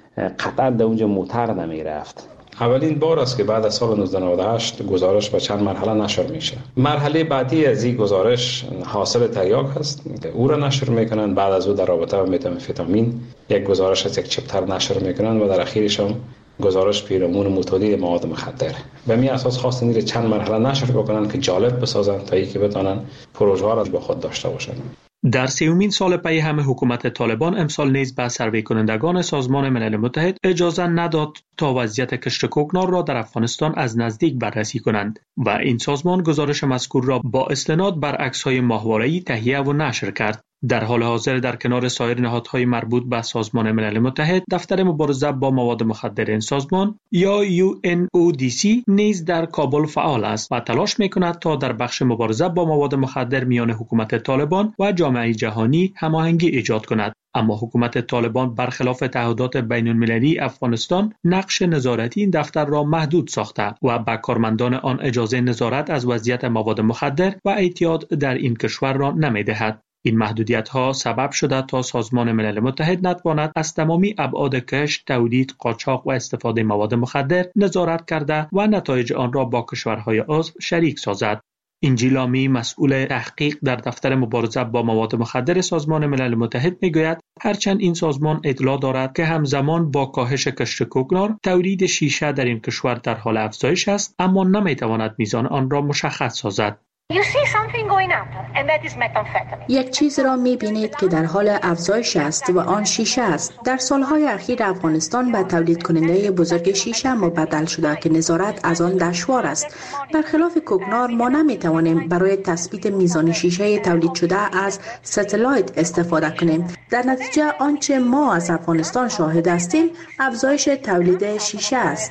قطعا در اونجا موتر نمی رفت. اولین بار است که بعد از سال نوزده نود و هشت گزارش به چند مرحله نشر میشه. مرحله بعدی از این گزارش حاصل تریاک است که او را نشر میکنند. بعد از او در رابطه با متامفتامین یک گزارش از یک چپتر نشر میکنند و در اخیرش هم گزارش پیرامون متولید مواد مخدر. به می اساس خواستن این چند مرحله نشر بکنند که جالب بسازند تا اینکه بتونن پروژه ها را با خود داشته باشند. در سومین سال پی هم حکومت طالبان امسال نیز به سروی کنندگان سازمان ملل متحد اجازه نداد تا وضعیت کشت کوکنار را در افغانستان از نزدیک بررسی کنند و این سازمان گزارش مذکور را با استناد بر عکس‌های ماهواره‌ای تهیه و نشر کرد. در حال حاضر در کنار سایر نهادهای مربوط به سازمان ملل متحد، دفتر مبارزه با مواد مخدر این سازمان یا یو ان او دی سی نیز در کابل فعال است و تلاش می‌کند تا در بخش مبارزه با مواد مخدر میان حکومت طالبان و جامعه جهانی هماهنگی ایجاد کند. اما حکومت طالبان برخلاف تعهدات بین المللی افغانستان نقش نظارتی این دفتر را محدود ساخته و به کارمندان آن اجازه نظارت از وضعیت مواد مخدر و اعتیاد در این کشور را نمی‌دهد. این محدودیت‌ها سبب شده تا سازمان ملل متحد نتواند از تمامی ابعاد کشت، تولید، قاچاق و استفاده مواد مخدر نظارت کرده و نتایج آن را با کشورهای عضو شریک سازد. انجیل لامی مسئول تحقیق در دفتر مبارزه با مواد مخدر سازمان ملل متحد میگوید هرچند این سازمان اطلاع دارد که همزمان با کاهش کشت کوکنار تولید شیشه در این کشور در حال افزایش است، اما نمیتواند میزان آن را مشخص سازد. یک چیز را می‌بینید که در حال افزایش است و آن شیشه است. در سالهای اخیر افغانستان به تولید کننده بزرگ شیشه مبدل شده که نظارت از آن دشوار است. برخلاف کوکنار ما نمی‌توانیم برای تثبیت میزان شیشه تولید شده از ستلایت استفاده کنیم. در نتیجه آنچه ما از افغانستان شاهد هستیم افزایش تولید شیشه است.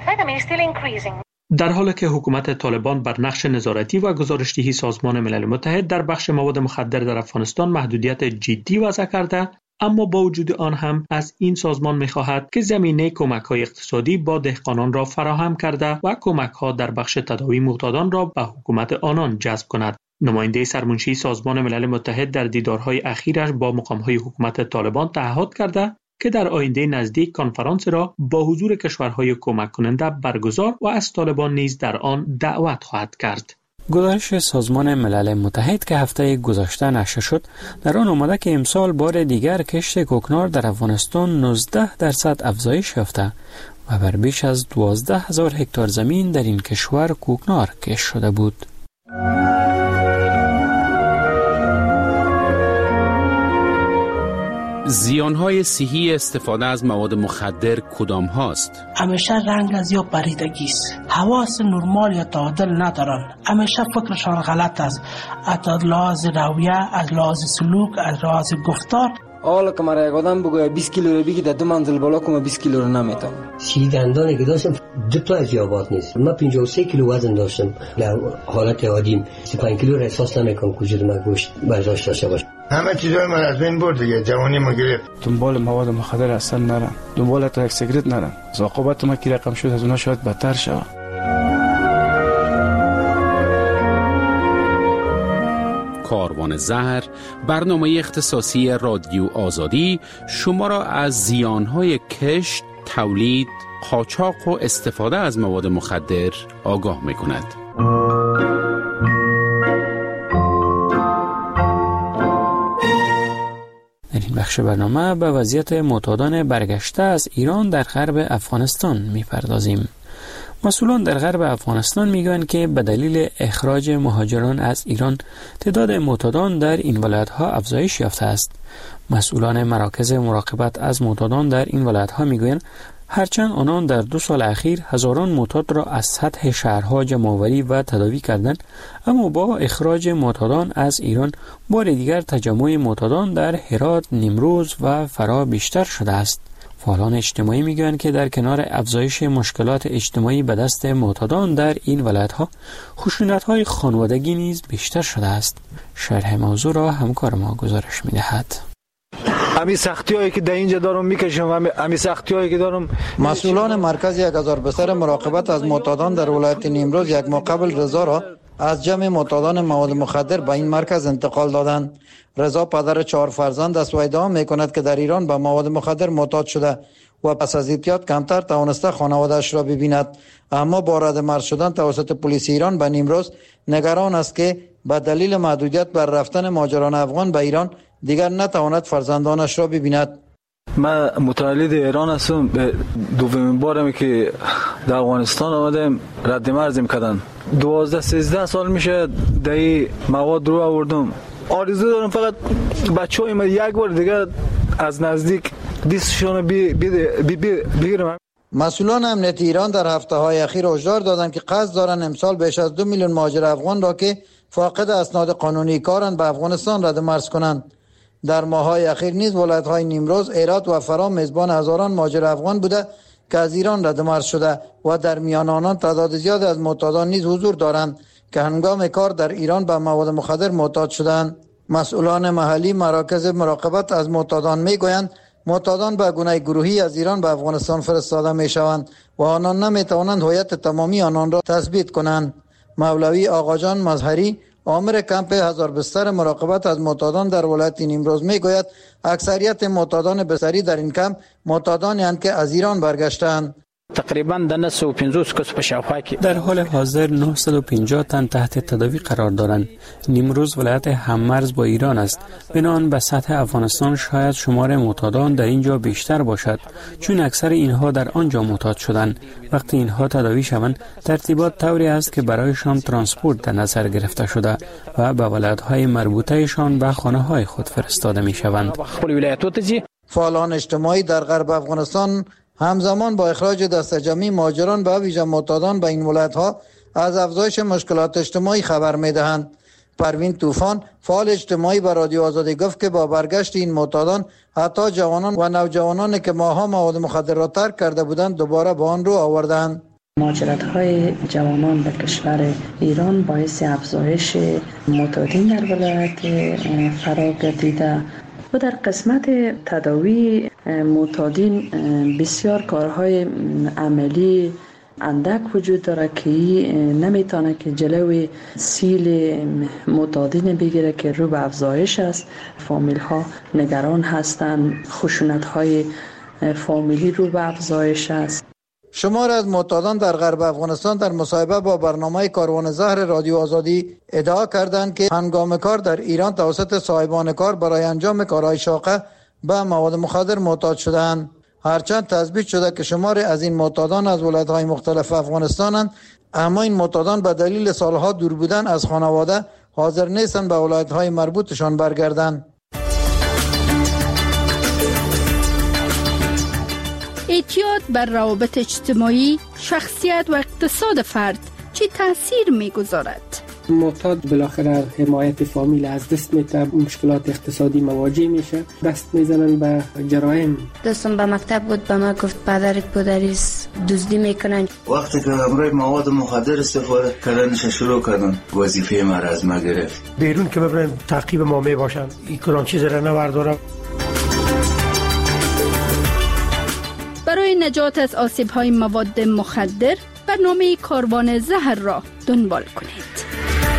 در حالی که حکومت طالبان بر نقش نظارتی و گزارشدهی سازمان ملل متحد در بخش مواد مخدر در افغانستان محدودیت جدی وضع کرده، اما با وجود آن هم از این سازمان می‌خواهد که زمینه کمک‌های اقتصادی با دهقانان را فراهم کرده و کمک‌ها در بخش تداوی معتادان را به حکومت آنان جذب کند. نماینده سرمنشی سازمان ملل متحد در دیدارهای اخیرش با مقام‌های حکومت طالبان تعهد کرده که در آینده نزدیک کنفرانس را با حضور کشورهای کمک کننده برگزار و از طالبان نیز در آن دعوت خواهد کرد. گزارش سازمان ملل متحد که هفته گذشته نشر شد در آن آمده که امسال بار دیگر کشت کوکنار در افغانستان نوزده درصد افزایش یافته و بر بیش از دوازده هزار هکتار زمین در این کشور کوکنار کشت شده بود. زیانهای صحی استفاده از مواد مخدر کدام هاست؟ همیشه رنگ از یا پریدگی است. حواس نرمال یا تعادل ندارن. همیشه فکرشان غلط است. از لحاظ رویه، از لحاظ سلوک، از لحاظ گفتار. حالا که مرا یک آدم بگوید بیست کیلو رو بگی در دو منزل بالا کنم بیست کیلو رو نمیتونم. سی دندانی که داشتم دو تا از یابات نیست. من پنجاه و سه کیلو وزن داشتم. در حالت عادیم سی و پنج کیلو را احساس نمیکنم که وجود من گوشت برداشت داشته باشه. همه چیزای من از بین برد دیگه، جوانی ما گرفت. دنبال مواد مخدر اصلا نرم، دنبال تا یک سیگرت نرم. عاقبت ما کی رقم شد از اونها شاید بدتر شود. کاروان زهر، برنامه اختصاصی رادیو آزادی شما را از زیانهای کشت، تولید، قاچاق و استفاده از مواد مخدر آگاه می‌کند. در این بخش برنامه به وضعیت معتادان برگشته از ایران در غرب افغانستان می‌پردازیم. مسئولان در غرب افغانستان میگویند که به دلیل اخراج مهاجران از ایران تعداد معتادان در این ولایت‌ها افزایش یافته است. مسئولان مراکز مراقبت از معتادان در این ولایت‌ها میگویند هرچند آنان در دو سال اخیر هزاران معتاد را از سطح شهرها جمع‌آوری و تداوی کردند، اما با اخراج معتادان از ایران بار دیگر تجمع معتادان در هرات، نیمروز و فرا بیشتر شده است. فعالان اجتماعی میگویند که در کنار افزایش مشکلات اجتماعی به دست معتادان در این ولایت‌ها، خشونت‌های خانوادگی نیز بیشتر شده است. شرح موضوع را همکار ما گزارش می‌دهد. امی سختی‌هایی که در اینجا دارم می‌کشم، امی سختی‌هایی که دارم. مسئولان مرکز یک هزار بستر مراقبت از معتادان در ولایت نیمروز یک ماه قبل رضا را از جمع معتادان مواد مخدر به این مرکز انتقال دادند. رضا پدر چهار فرزند است و ادعا می‌کند که در ایران به مواد مخدر معتاد شده و پس از اعتیاد کمتر توانسته خانواده‌اش را ببیند، اما با ردمرز شدن توسط پلیس ایران به نیمروز نگران است که به دلیل محدودیت بر رفتن مهاجران افغان به ایران دیگر نتواند فرزندانش را ببیند. من متولد ایران هستم. دومین بارم که در افغانستان آمدم رد مرزم کردن. دوازده سیزده سال میشه در این مواد رو آوردم. آرزو دارم فقط بچه‌های من یک بار دیگر از نزدیک دستشون بی بی بگیرم. مسئولان امنیت ایران در هفته‌های اخیر هشدار دادند که قصد دارند امسال بیش از دو میلیون مهاجر افغان را که فاقد اسناد قانونی کارند به افغانستان رد مرز کنند. در ماه‌های اخیر نیز ولایت‌های نیمروز، هرات و فرا میزبان هزاران مهاجر افغان بوده که از ایران رد مرز شده و در میان آنان تعداد زیادی از معتادان نیز حضور دارند که هنگام کار در ایران به مواد مخدر معتاد شدند. مسئولان محلی مراکز مراقبت از معتادان میگویند معتادان به گونه گروهی از ایران به افغانستان فرستاده میشوند و آنان نمیتوانند هویت تمامی آنان را تثبیت کنند. مولوی آقاجان مظهری، آمر کمپ هزار بستر مراقبت از معتادان در ولایت نیمروز میگوید اکثریت معتادان بستری در این کمپ معتادانی اند که از ایران برگشتند. تقریبا نهصد و پنجاه کس په شاوخوا کې در حال حاضر نهصد و پنجاه تن تحت تداوی قرار دارند. نیمروز ولایت هممرز با ایران است. بنابراین به سطح افغانستان شاید شمار معتادان در اینجا بیشتر باشد، چون اکثر اینها در آنجا معتاد شدند. وقتی اینها تداوی شوند ترتیبات طوری است که برایشان ترانسپورت در نظر گرفته شده و به ولایت‌های مربوطه‌شان به خانه‌های خود فرستاده می‌شوند. فعالان اجتماعی در غرب افغانستان همزمان با اخراج دسته‌جمعی مهاجران به ویژه معتادان به این ولایت‌ها از افزایش مشکلات اجتماعی خبر می‌دهند. پروین طوفان، فعال اجتماعی، به رادیو آزادی گفت که با برگشت این معتادان حتی جوانان و نوجوانانی که ماها مواد مخدر را ترک کرده بودند دوباره به آن رو آوردند. مهاجرت‌های جوانان به کشور ایران باعث افزایش معتادین در ولایت فرا گردیده و در قسمت تداوی معتادین بسیار کارهای عملی اندک وجود داره که نمیتونه که جلوی سیل معتادین بگیره که رو به افزایش است. فامیل ها نگران هستند، خشونت های فامیلی رو به افزایش است. شمار از معتادان در غرب افغانستان در مصاحبه با برنامه کاروان زهر رادیو آزادی ادعا کردند که هنگام کار در ایران توسط صاحبان کار برای انجام کارهای شاقه به مواد مخدر معتاد شدند. هرچند تثبیت شده که شمار از این معتادان از ولایت‌های مختلف افغانستانند، اما این معتادان به دلیل سالها دور بودن از خانواده حاضر نیستند به ولایت‌های مربوطشان برگردند. اعتیاد بر روابط اجتماعی، شخصیت و اقتصاد فرد چه تاثیر می‌گذارد؟ معتاد بالاخره حمایت فامیل از دست میده، مشکلات اقتصادی مواجه میشه، دست میزنن به جرایم. دوستم به مکتب بود، به ما گفت پدرت پدریست دزدی میکنن. وقتی که همراه مواد مخدر استفاده کردنش شروع کردن، وظیفه ما از ما گرفت. بیرون که ببرن تعقیب ما میباشن، این کلان چیز را نبردارم. برای نجات از آسیب‌های مواد مخدر برنامه کاروان زهر را دنبال کنید.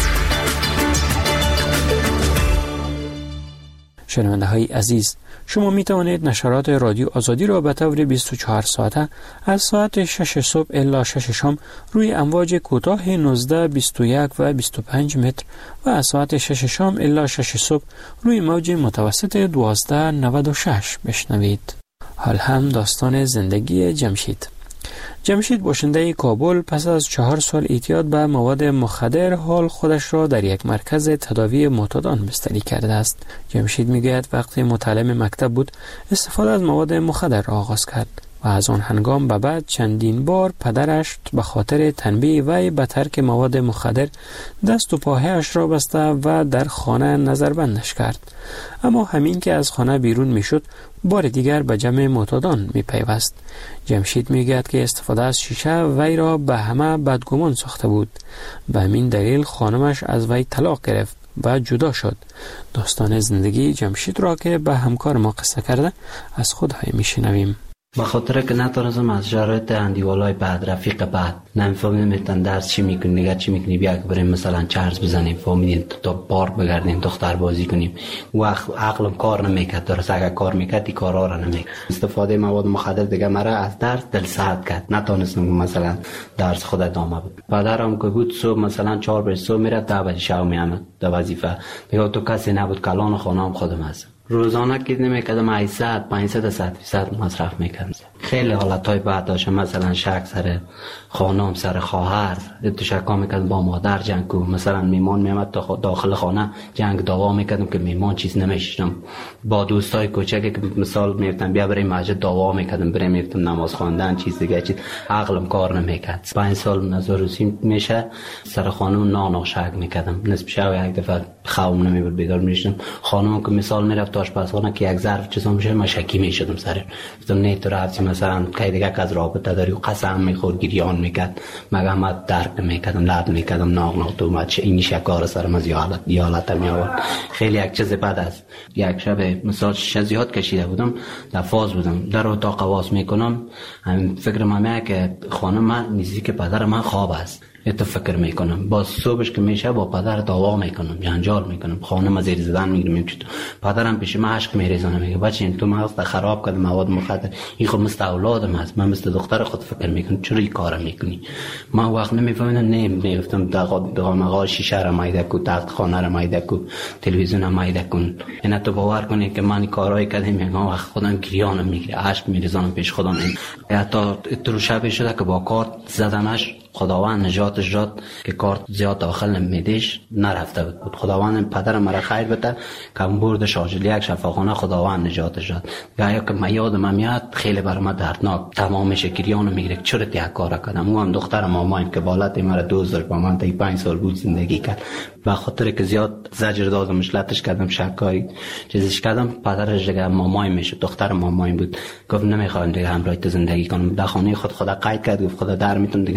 شنونده های عزیز، شما می توانید نشرات رادیو آزادی را به طور بیست و چهار ساعته از ساعت شش صبح الی شش شام روی امواج کوتاه نوزده، بیست و یک و بیست و پنج متر و از ساعت شش شام الی شش صبح روی موج متوسط دوازده نود و شش بشنوید. حال هم داستان زندگی جمشید. جمشید باشنده کابل پس از چهار سال اعتیاد به مواد مخدر حال خودش را در یک مرکز تداوی معتادان بستری کرده است. جمشید میگوید وقتی متعلم مکتب بود استفاده از مواد مخدر را آغاز کرد و از آن هنگام به بعد چندین بار پدرش به خاطر تنبیه وی به ترک مواد مخدر دست و پاهایش را بسته و در خانه نظربندش کرد. اما همین که از خانه بیرون میشد بار دیگر به جمع معتادان می پیوست. جمشید میگوید که استفاده از شیشه وی را به همه بدگمان ساخته بود. به همین دلیل خانمش از وی طلاق گرفت و جدا شد. داستان زندگی جمشید را که به همکار ما قصه کرده از خودهای میشنویم. به خاطر که نتونستم از شرایط اندیوالای بعد، رفیق بعد نمیفهمیدم میتن درس چی میکنی، دیگه چی میکنی، بیا که بریم مثلا چرز بزنیم، فهمیدیم تا پارک بگردیم، دختر بازی کنیم. و عقلم کار نمیکرد، درست اگر کار میکرد این کارا را نمیکرد. استفاده مواد مخدر دیگه مرا از درس دل سرد کرد، نتونستم مثلا درس خود ادامه بدم. پدرم که بود صبح مثلا چهار بجه صبح میرفت، ده بجه شب میامد در وظیفه. دیگه تو کسی نبود، کلان خانه‌ام خودم هستم. روزانه که نمیکردم هشتصد پانصد صد فیصد مصرف میکردم. خیلی حالتهای بعد داشتم، مثلا شک سر خانم، سر خواهر، تو شکا میکردم با مادر جنگ کو، مثلا میمان میامد داخل خانه جنگ دعوا میکردم که میمان چیز نمیشتم. با دوستای کوچکی که مثال میرفتم بیا بریم مسجد دعوا میکردم، بریم میرفتم نماز خواندن، چیز دیگه چیز عقلم کار نمیکرد. پنج سال نظر روسی میشه سر خانم نانا شک میکردم. نصف شب یک دفعه خوابم نمیبرد، بیدار میشدم. خانم که مثال میرفت آشپزخانه که یک ظرف چیزا میشه من شکی میشدم سر. گفتم نه تو رفتی مثلا کی دیگه از رابطه داری و قسم میخورد، گریان میکرد، مگه ما درک میکردم، لعب میکردم، ناغ ناغ تو ما چه این شکار سرم از یالت یالت میآورد. خیلی یک چیز بعد از یک شب مثلا شش زیاد کشیده بودم، در فاز بودم، در اتاق واس میکنم، همین فکر من که خانم من نزدیک پدر من خواب است. اتو فکر میکنم، باز صبحش که میشه با پدر دعوا میکنم، جنجال میکنم، خانم زیر زدن میگیرم. چطور پدرم پیش من عشق میریزونه، میگه بچه این تو مغز خراب کرد مواد مخدر، این خود مثل اولادم هست، من مثل دختر خود فکر میکنم، چرا این کارو میکنی؟ من وقت نمیفهمیدم، نه میگفتم دغام آقا شیشه را مایده کو، تخت خانه را مایده کو، تلویزیون را مایده کن. اینا تو باور کنی که من کارهای کردم، میگم وقت خودم گریانم میگیره، عشق میریزونم پیش خودم. حتی تو شب شده که با کارت زدمش، خداوند نجاتش داد که کارت زیاد داخل نمیدیش نرفته بود. خداوند پدرم مرا خیر بده که برد شاجلی یک شفاخانه، خداوند نجاتش داد. گایا که من یادم میاد خیلی برام دردناک، تمام شکریانو میگیره چرا یک کارا کردم. اون هم دخترم مامایم که بالات مرا دوست داشت، با من تا پنج سال بود زندگی کرد. به خاطر که زیاد زجر دادم، مشلتش کردم، شکای چیزش کردم، پدرش دیگه مامایم میشه، دختر مامایم بود، گفت نمیخوام دیگه همراه تو زندگی کنم. در خانه خود خدا قید کرد، گفت خدا در میتون دیگه نمیخوام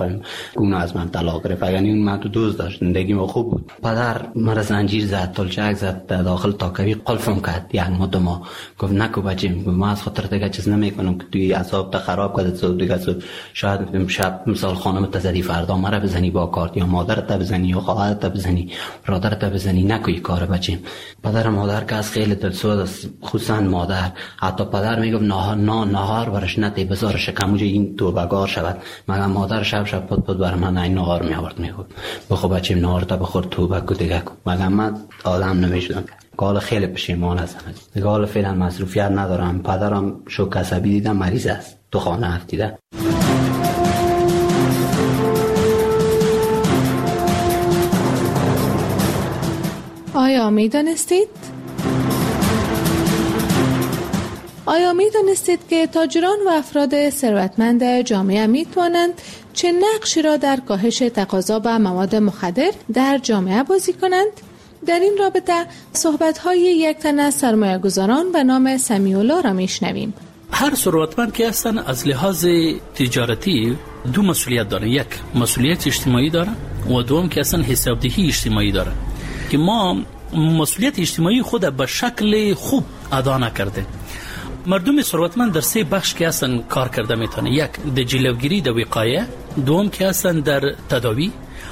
برویم اون از من طلاق گرفت. یعنی اون من تو دوست داشت، زندگی ما خوب بود. پدر مرا زنجیر زد، تلچک زد در داخل تاکوی، قلفم کرد یک ماه دو ماه. گفت نکو بچه‌م، گفت ما از خاطر دیگه چیز نمیکنم که توی اعصاب تا خراب کنه. صبح دیگه صبح شاید شب مثال خانم تزدی، فردا مرا بزنی با کارت، یا مادرت بزنی یا خواهرت بزنی، برادرت بزنی. نکوی کار بچه‌م. پدر مادر که از خیلی دلسوز است، خصوصا مادر. حتی پدر میگفت نهار نان نهار برش نتی بذارش کموج این تو بگار شود. مگر مادر شب شب پد پد بر من این نهار می آورد میگفت بخو بچه‌م نهار تا بخور تو بگو دیگه. مگر من آدم نمیشدم. قال خیلی پشیمان هستم. قال فعلا مصروفیت ندارم. پدرم شوک عصبی دیدم مریض است، تو خانه افتیده. آیا می دانستید؟ آیا می دانستید که تاجران و افراد ثروتمند جامعه می توانند چه نقشی را در کاهش تقاضا به مواد مخدر در جامعه بازی کنند؟ در این رابطه صحبت‌های یک تن از سرمایه‌گذاران به نام سمیع‌الله را میشنویم. هر ثروتمند که هستن از لحاظ تجارتی دو مسئولیت داره. یک مسئولیت اجتماعی داره و دوم که اصلا حسابدهی اجتماعی داره که ما مسئولیت اجتماعی خود به شکل خوب ادا نکرده. مردم ثروتمند در سه بخش که اصلا کار کرده میتونه. یک در جلوگیری در وقایه، دوم که اصلا در تداوی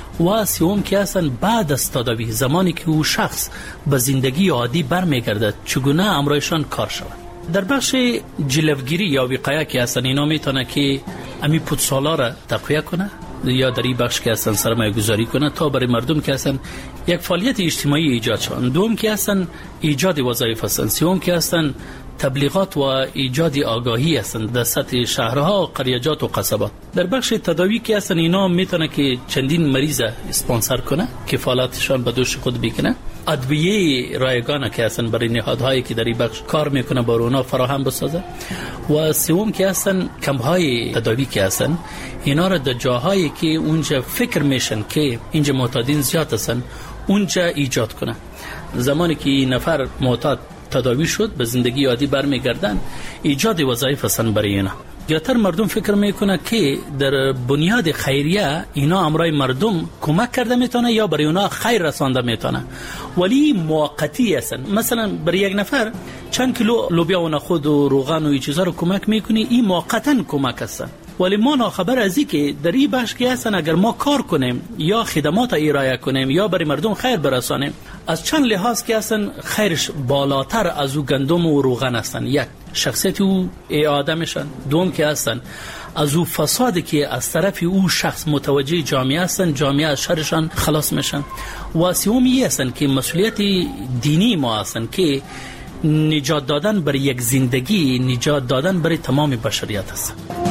و سوم که اصلا بعد از تداوی، زمانی که او شخص به زندگی عادی برمیگردد چگونه امرایشان کار شود. در بخش جلوگیری یا وقایه که اصلا اینا میتونه که امی پودسالا را تقویه کنه یا در این بخش که اصلا سرمایه گذاری کنه تا برای مردم که اصلا یک فعالیت اجتماعی ایجاد شون. دوم که اصلا ایجاد وظایف هستند. سوم که اصلا تبلیغات و ایجاد آگاهی هستند در سطح شهرها، قریجات و قصبات. در بخش تداوی که اصلا اینا میتونه که چندین مریض اسپانسر کنه، کفالتشان به دوش خود بکنه. ادویه رایگان که اصلا برای نهادهایی که در این بخش کار میکنه بر اونا فراهم بسازه. و سوم که اصلا کمپ‌های تداوی که اصلا اینا را در جاهایی که اونجا فکر میشن که اینجا معتادین زیاد هستن اونجا ایجاد کنه. زمانی که نفر معتاد تداوی شد به زندگی عادی برمیگردن، ایجاد وظایف هستن برای اینا. زیاتر مردم فکر میکنه که در بنیاد خیریه اینا امرای مردم کمک کرده میتونه یا برای اونا خیر رسانده میتونه، ولی موقتی هستن. مثلا برای یک نفر چند کیلو لوبیا و نخود و روغن و این چیزا رو کمک میکنی، این موقتا کمک هستن. ولی ما ناخبر از این که در این بخش که هستن اگر ما کار کنیم یا خدمات ارائه کنیم یا برای مردم خیر برسانیم، از چند لحاظ که هستن خیرش بالاتر از او گندم و روغن هستن. یک شخصیت او آدمشان، دوم که هستن از او فسادی که از طرف او شخص متوجه جامعه هستن، جامعه از شرشان خلاص میشن. و سومی هستن که مسئولیت دینی ما هستن که نجات دادن برای یک زندگی، نجات دادن برای تمام بشریت هستن.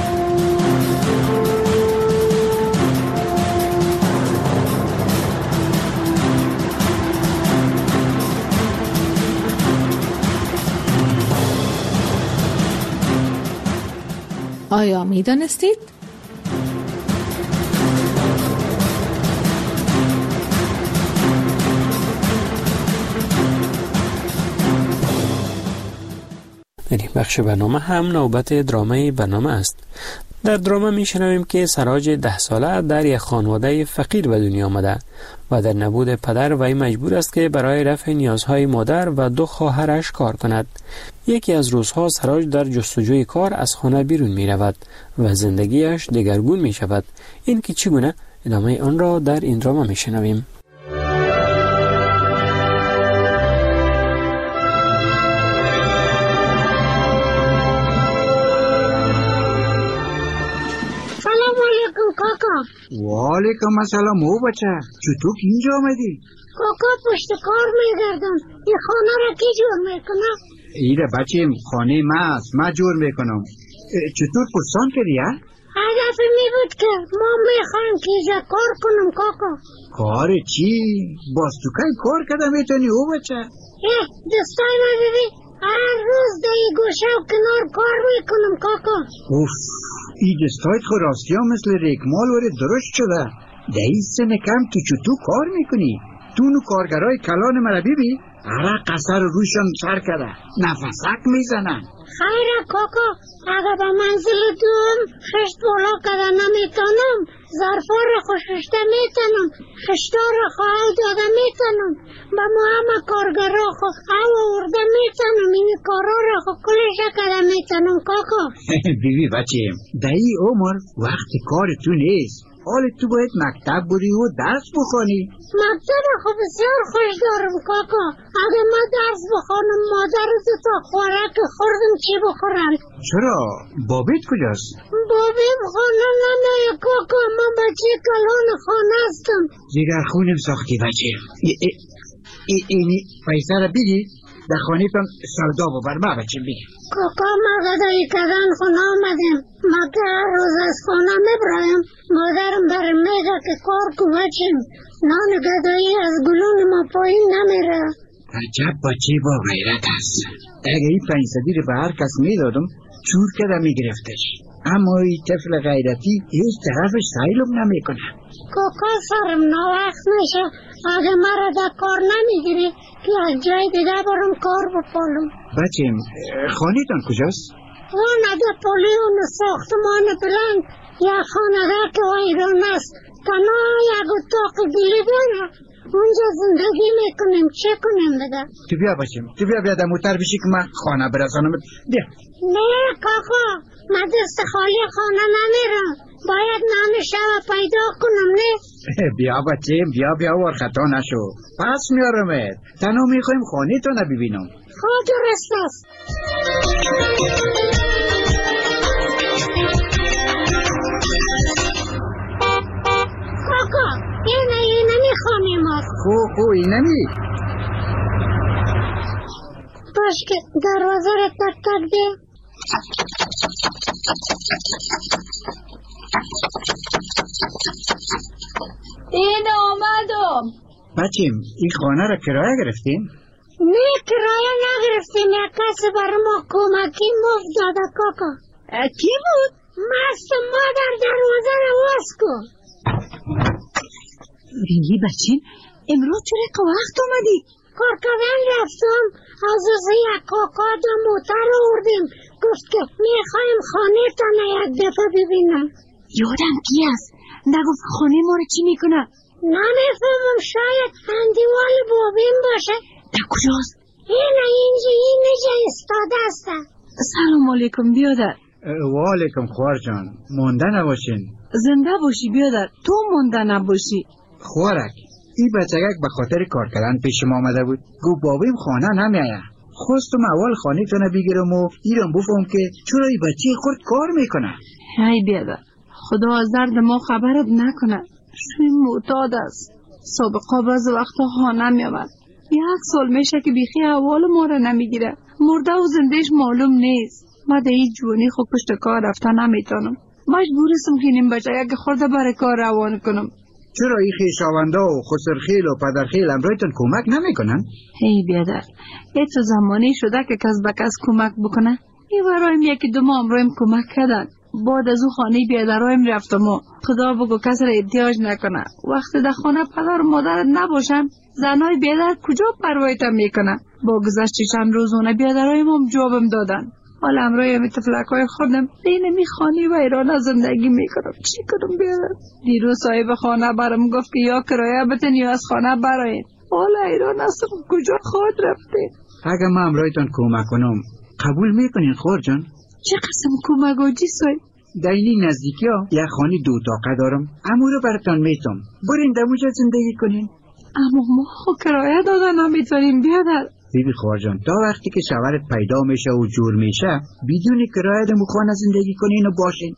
آیا می دانستید؟ در این بخش برنامه هم نوبت درامه برنامه است. در درامه می شنویم که سراج ده ساله در یک خانواده فقیر به دنیا آمده و در نبود پدر وی مجبور است که برای رفع نیازهای مادر و دو خواهرش کار کند. یکی از روزها سراج در جستجوی کار از خانه بیرون می رود و زندگیش دگرگون می شود. این که چگونه، ادامه آن را در این درامه می شنویم. کاکا. وعلیکم السلام. او بچه چطور اینجا آمدی؟ کاکا پشت کار میگردم. این خانه را کی جور میکنه؟ ایره بچه خانه ما است، ما جور میکنم. چطور پرسان کردی ها؟ هدف می بود که ما میخوایم که اینجا کار کنم کاکا. کار چی؟ باز تو که کار کرده میتونی او بچه؟ اه دستای ما ببین، هر روز در این گوشه و کنار کار میکنم کاکا. اوف، این دستایت خود راستی ها مثل ریکمال وره درست شده. در این سن کم تو چطور کار میکنی؟ تونو کارگرای کلان مرا ببین، عرق قصر روشان سر کرده، نفسک میزنن. خیره کاکا، اگه به منزل دوم خشت بالا کده نمیتونم، ظرفا را خوششته میتونم، خشتا را خواهی داده میتونم، به ما همه کارگرا خو او ارده میتونم، این کارا را خو کلشه کده میتونم کاکا. بیبی بچیم، در این عمر وقت کار تو نیست. حال تو باید مکتب بری و درس بخوانی. مکتب خو بسیار خوش دارم کاکا. اگه ما درس بخوانم مادر تو تا خوراک خوردم چی بخورم؟ چرا؟ بابیت کجاست؟ بابیم خانه نمیه کاکا، من بچه کلان خانه هستم. جگر خونم ساختی بچه. اینی پیسه را بگی در خانه تان سودا ببر. ما بچه بگی کاکا ما غدایی کردن خونه آمدیم. ما که هر روز از خانه میبرایم، مادرم برم میگه که کار کو بچیم، نان غدایی از گلون ما پایین نمیره. عجب بچه با غیرت است. اگه این پنج صدی رو به هر کس میدادم چور کده میگرفتش، اما این طفل غیرتی هیچ طرفش سیلم نمیکنه. کاکا سرم نوقت میشه، اگه مرا در کار نمیگیری که از جای دیگه برم کار بپالم. بچیم خانه تان کجاست؟ خانه در پولیون ساختمان بلند، یا خانه که ویران است، تنها یک اتاق گلی داره، اونجا زندگی میکنیم. چه کنیم دیگه؟ تو بیا بچیم، تو بیا بیا در موتر بشی که من خانه برسانم. بیا. نه کاکا، من دست خالی خانه نمیرم، باید نان شب پیدا کنم. نه بیا بچیم، بیا بیا ورخطا نشو، پس میارمت. تنها میخوایم خانه تو نبینم. خود درست است. کاکا اینه اینه میخوانیم ماست. خو خو اینه می باش که دروازه را تک تک ده. این آمدم. بچیم این خانه را کرایه گرفتیم؟ نه کرایه نگرفتیم، یک کسی برای ما کمکی مفت داده کاکا. کی بود؟ مست مادر دروازه را باز کن. بینی بچین امروز چرا که وقت آمدی؟ کار کردن رفتم، از از یک کاکا دو موتر آوردیم، گفت که میخوایم خانه تانه یک دفعه ببینم. یادم کی است؟ نگفت خانه ما رو چی میکنه؟ نمیفهمم، شاید اندیوال بابیم باشه. در کجاست؟ اینه اینجا اینجا استاده است. سلام علیکم بیادر. و علیکم خوار جان، مونده نباشین. زنده باشی بیادر، تو مونده نباشی. خوارک این بچگک به خاطر کار کردن پیش ما آمده بود، گو بابیم خانه نمیایه. خواستم اول خانه تونه بگیرم و ایرم بفهم که چرا این بچه خورد کار میکنه. هی بیادر، خدا از درد ما خبرت نکنه، شوی معتاد است. سابقا بعض وقتا خانه میامد، یک سال میشه که بیخی احوال ما را نمیگیره، مرده و زندهش معلوم نیست. ما در این جوانی خود پشت کار رفته نمیتونم، مجبورستم که این بچه یک خورده برای کار روان کنم. چرا این خیشاونده و خسرخیل و پدرخیل امرایتون کمک نمیکنن؟ هی بیادر، ای تو زمانی شده که کس به کس کمک بکنه؟ ای برایم یکی دو ماه امرایم کمک کردن، بعد از او خانه بیادرایم رفتم و خدا بگو کس را احتیاج نکنه. وقتی در خانه پدر و مادرت نباشن، زنای بیادر کجا پروایتم میکنه؟ با گذشت چند روز اونه بیادرایم هم جوابم دادن. حالا امرایم تفلکای خودم بین می خانه و ایران زندگی میکنم. چی کنم بیادر؟ دیروز صاحب خانه برام گفت که یا کرایه بتن یا از خانه براین. حالا ایران هستم، کجا خود رفته؟ اگه ما امرایتان کمک کنم قبول میکنین خور جان؟ چه قسم کمک و جیسای؟ در این نزدیکی ها یک خانه دو تاقه دارم، امو رو براتان میتم، برین دموجا زندگی کنین. اما ما خود کرایه دادن نمیتونیم بیادر. بیبی خوار جان، تا وقتی که شوهرت پیدا میشه و جور میشه بدون کرایه دمو خانه زندگی کنین و باشین.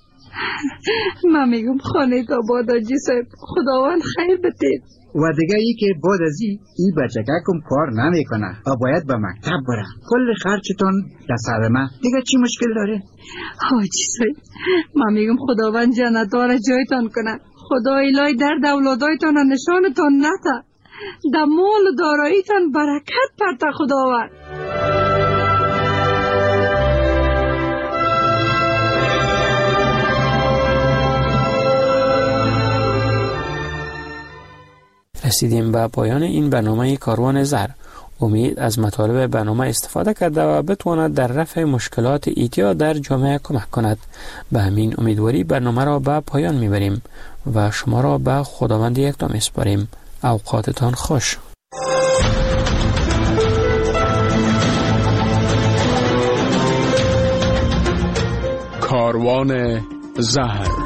من میگم خانه تا بادا جیسای، خداوند خیر بده. و دیگه ای که بعد از ای ای بچگکم کار نمیکنه و باید به مکتب بره، کل خرچتون در سر من، دیگه چی مشکل داره؟ حاجی سید، من میگم خداوند جنتوار جایتان کنه، خدا الهی درد اولادایتان نشانتان نده، در مال و داراییتان برکت پرته خداوند. رسیدیم به پایان این برنامه کاروان زهر. امید از مطالب برنامه استفاده کرده و بتواند در رفع مشکلات ایتیا در جامعه کمک کند. به همین امیدواری برنامه را به پایان میبریم و شما را به خداوند یکتا میسپاریم. اوقاتتان خوش. کاروان زهر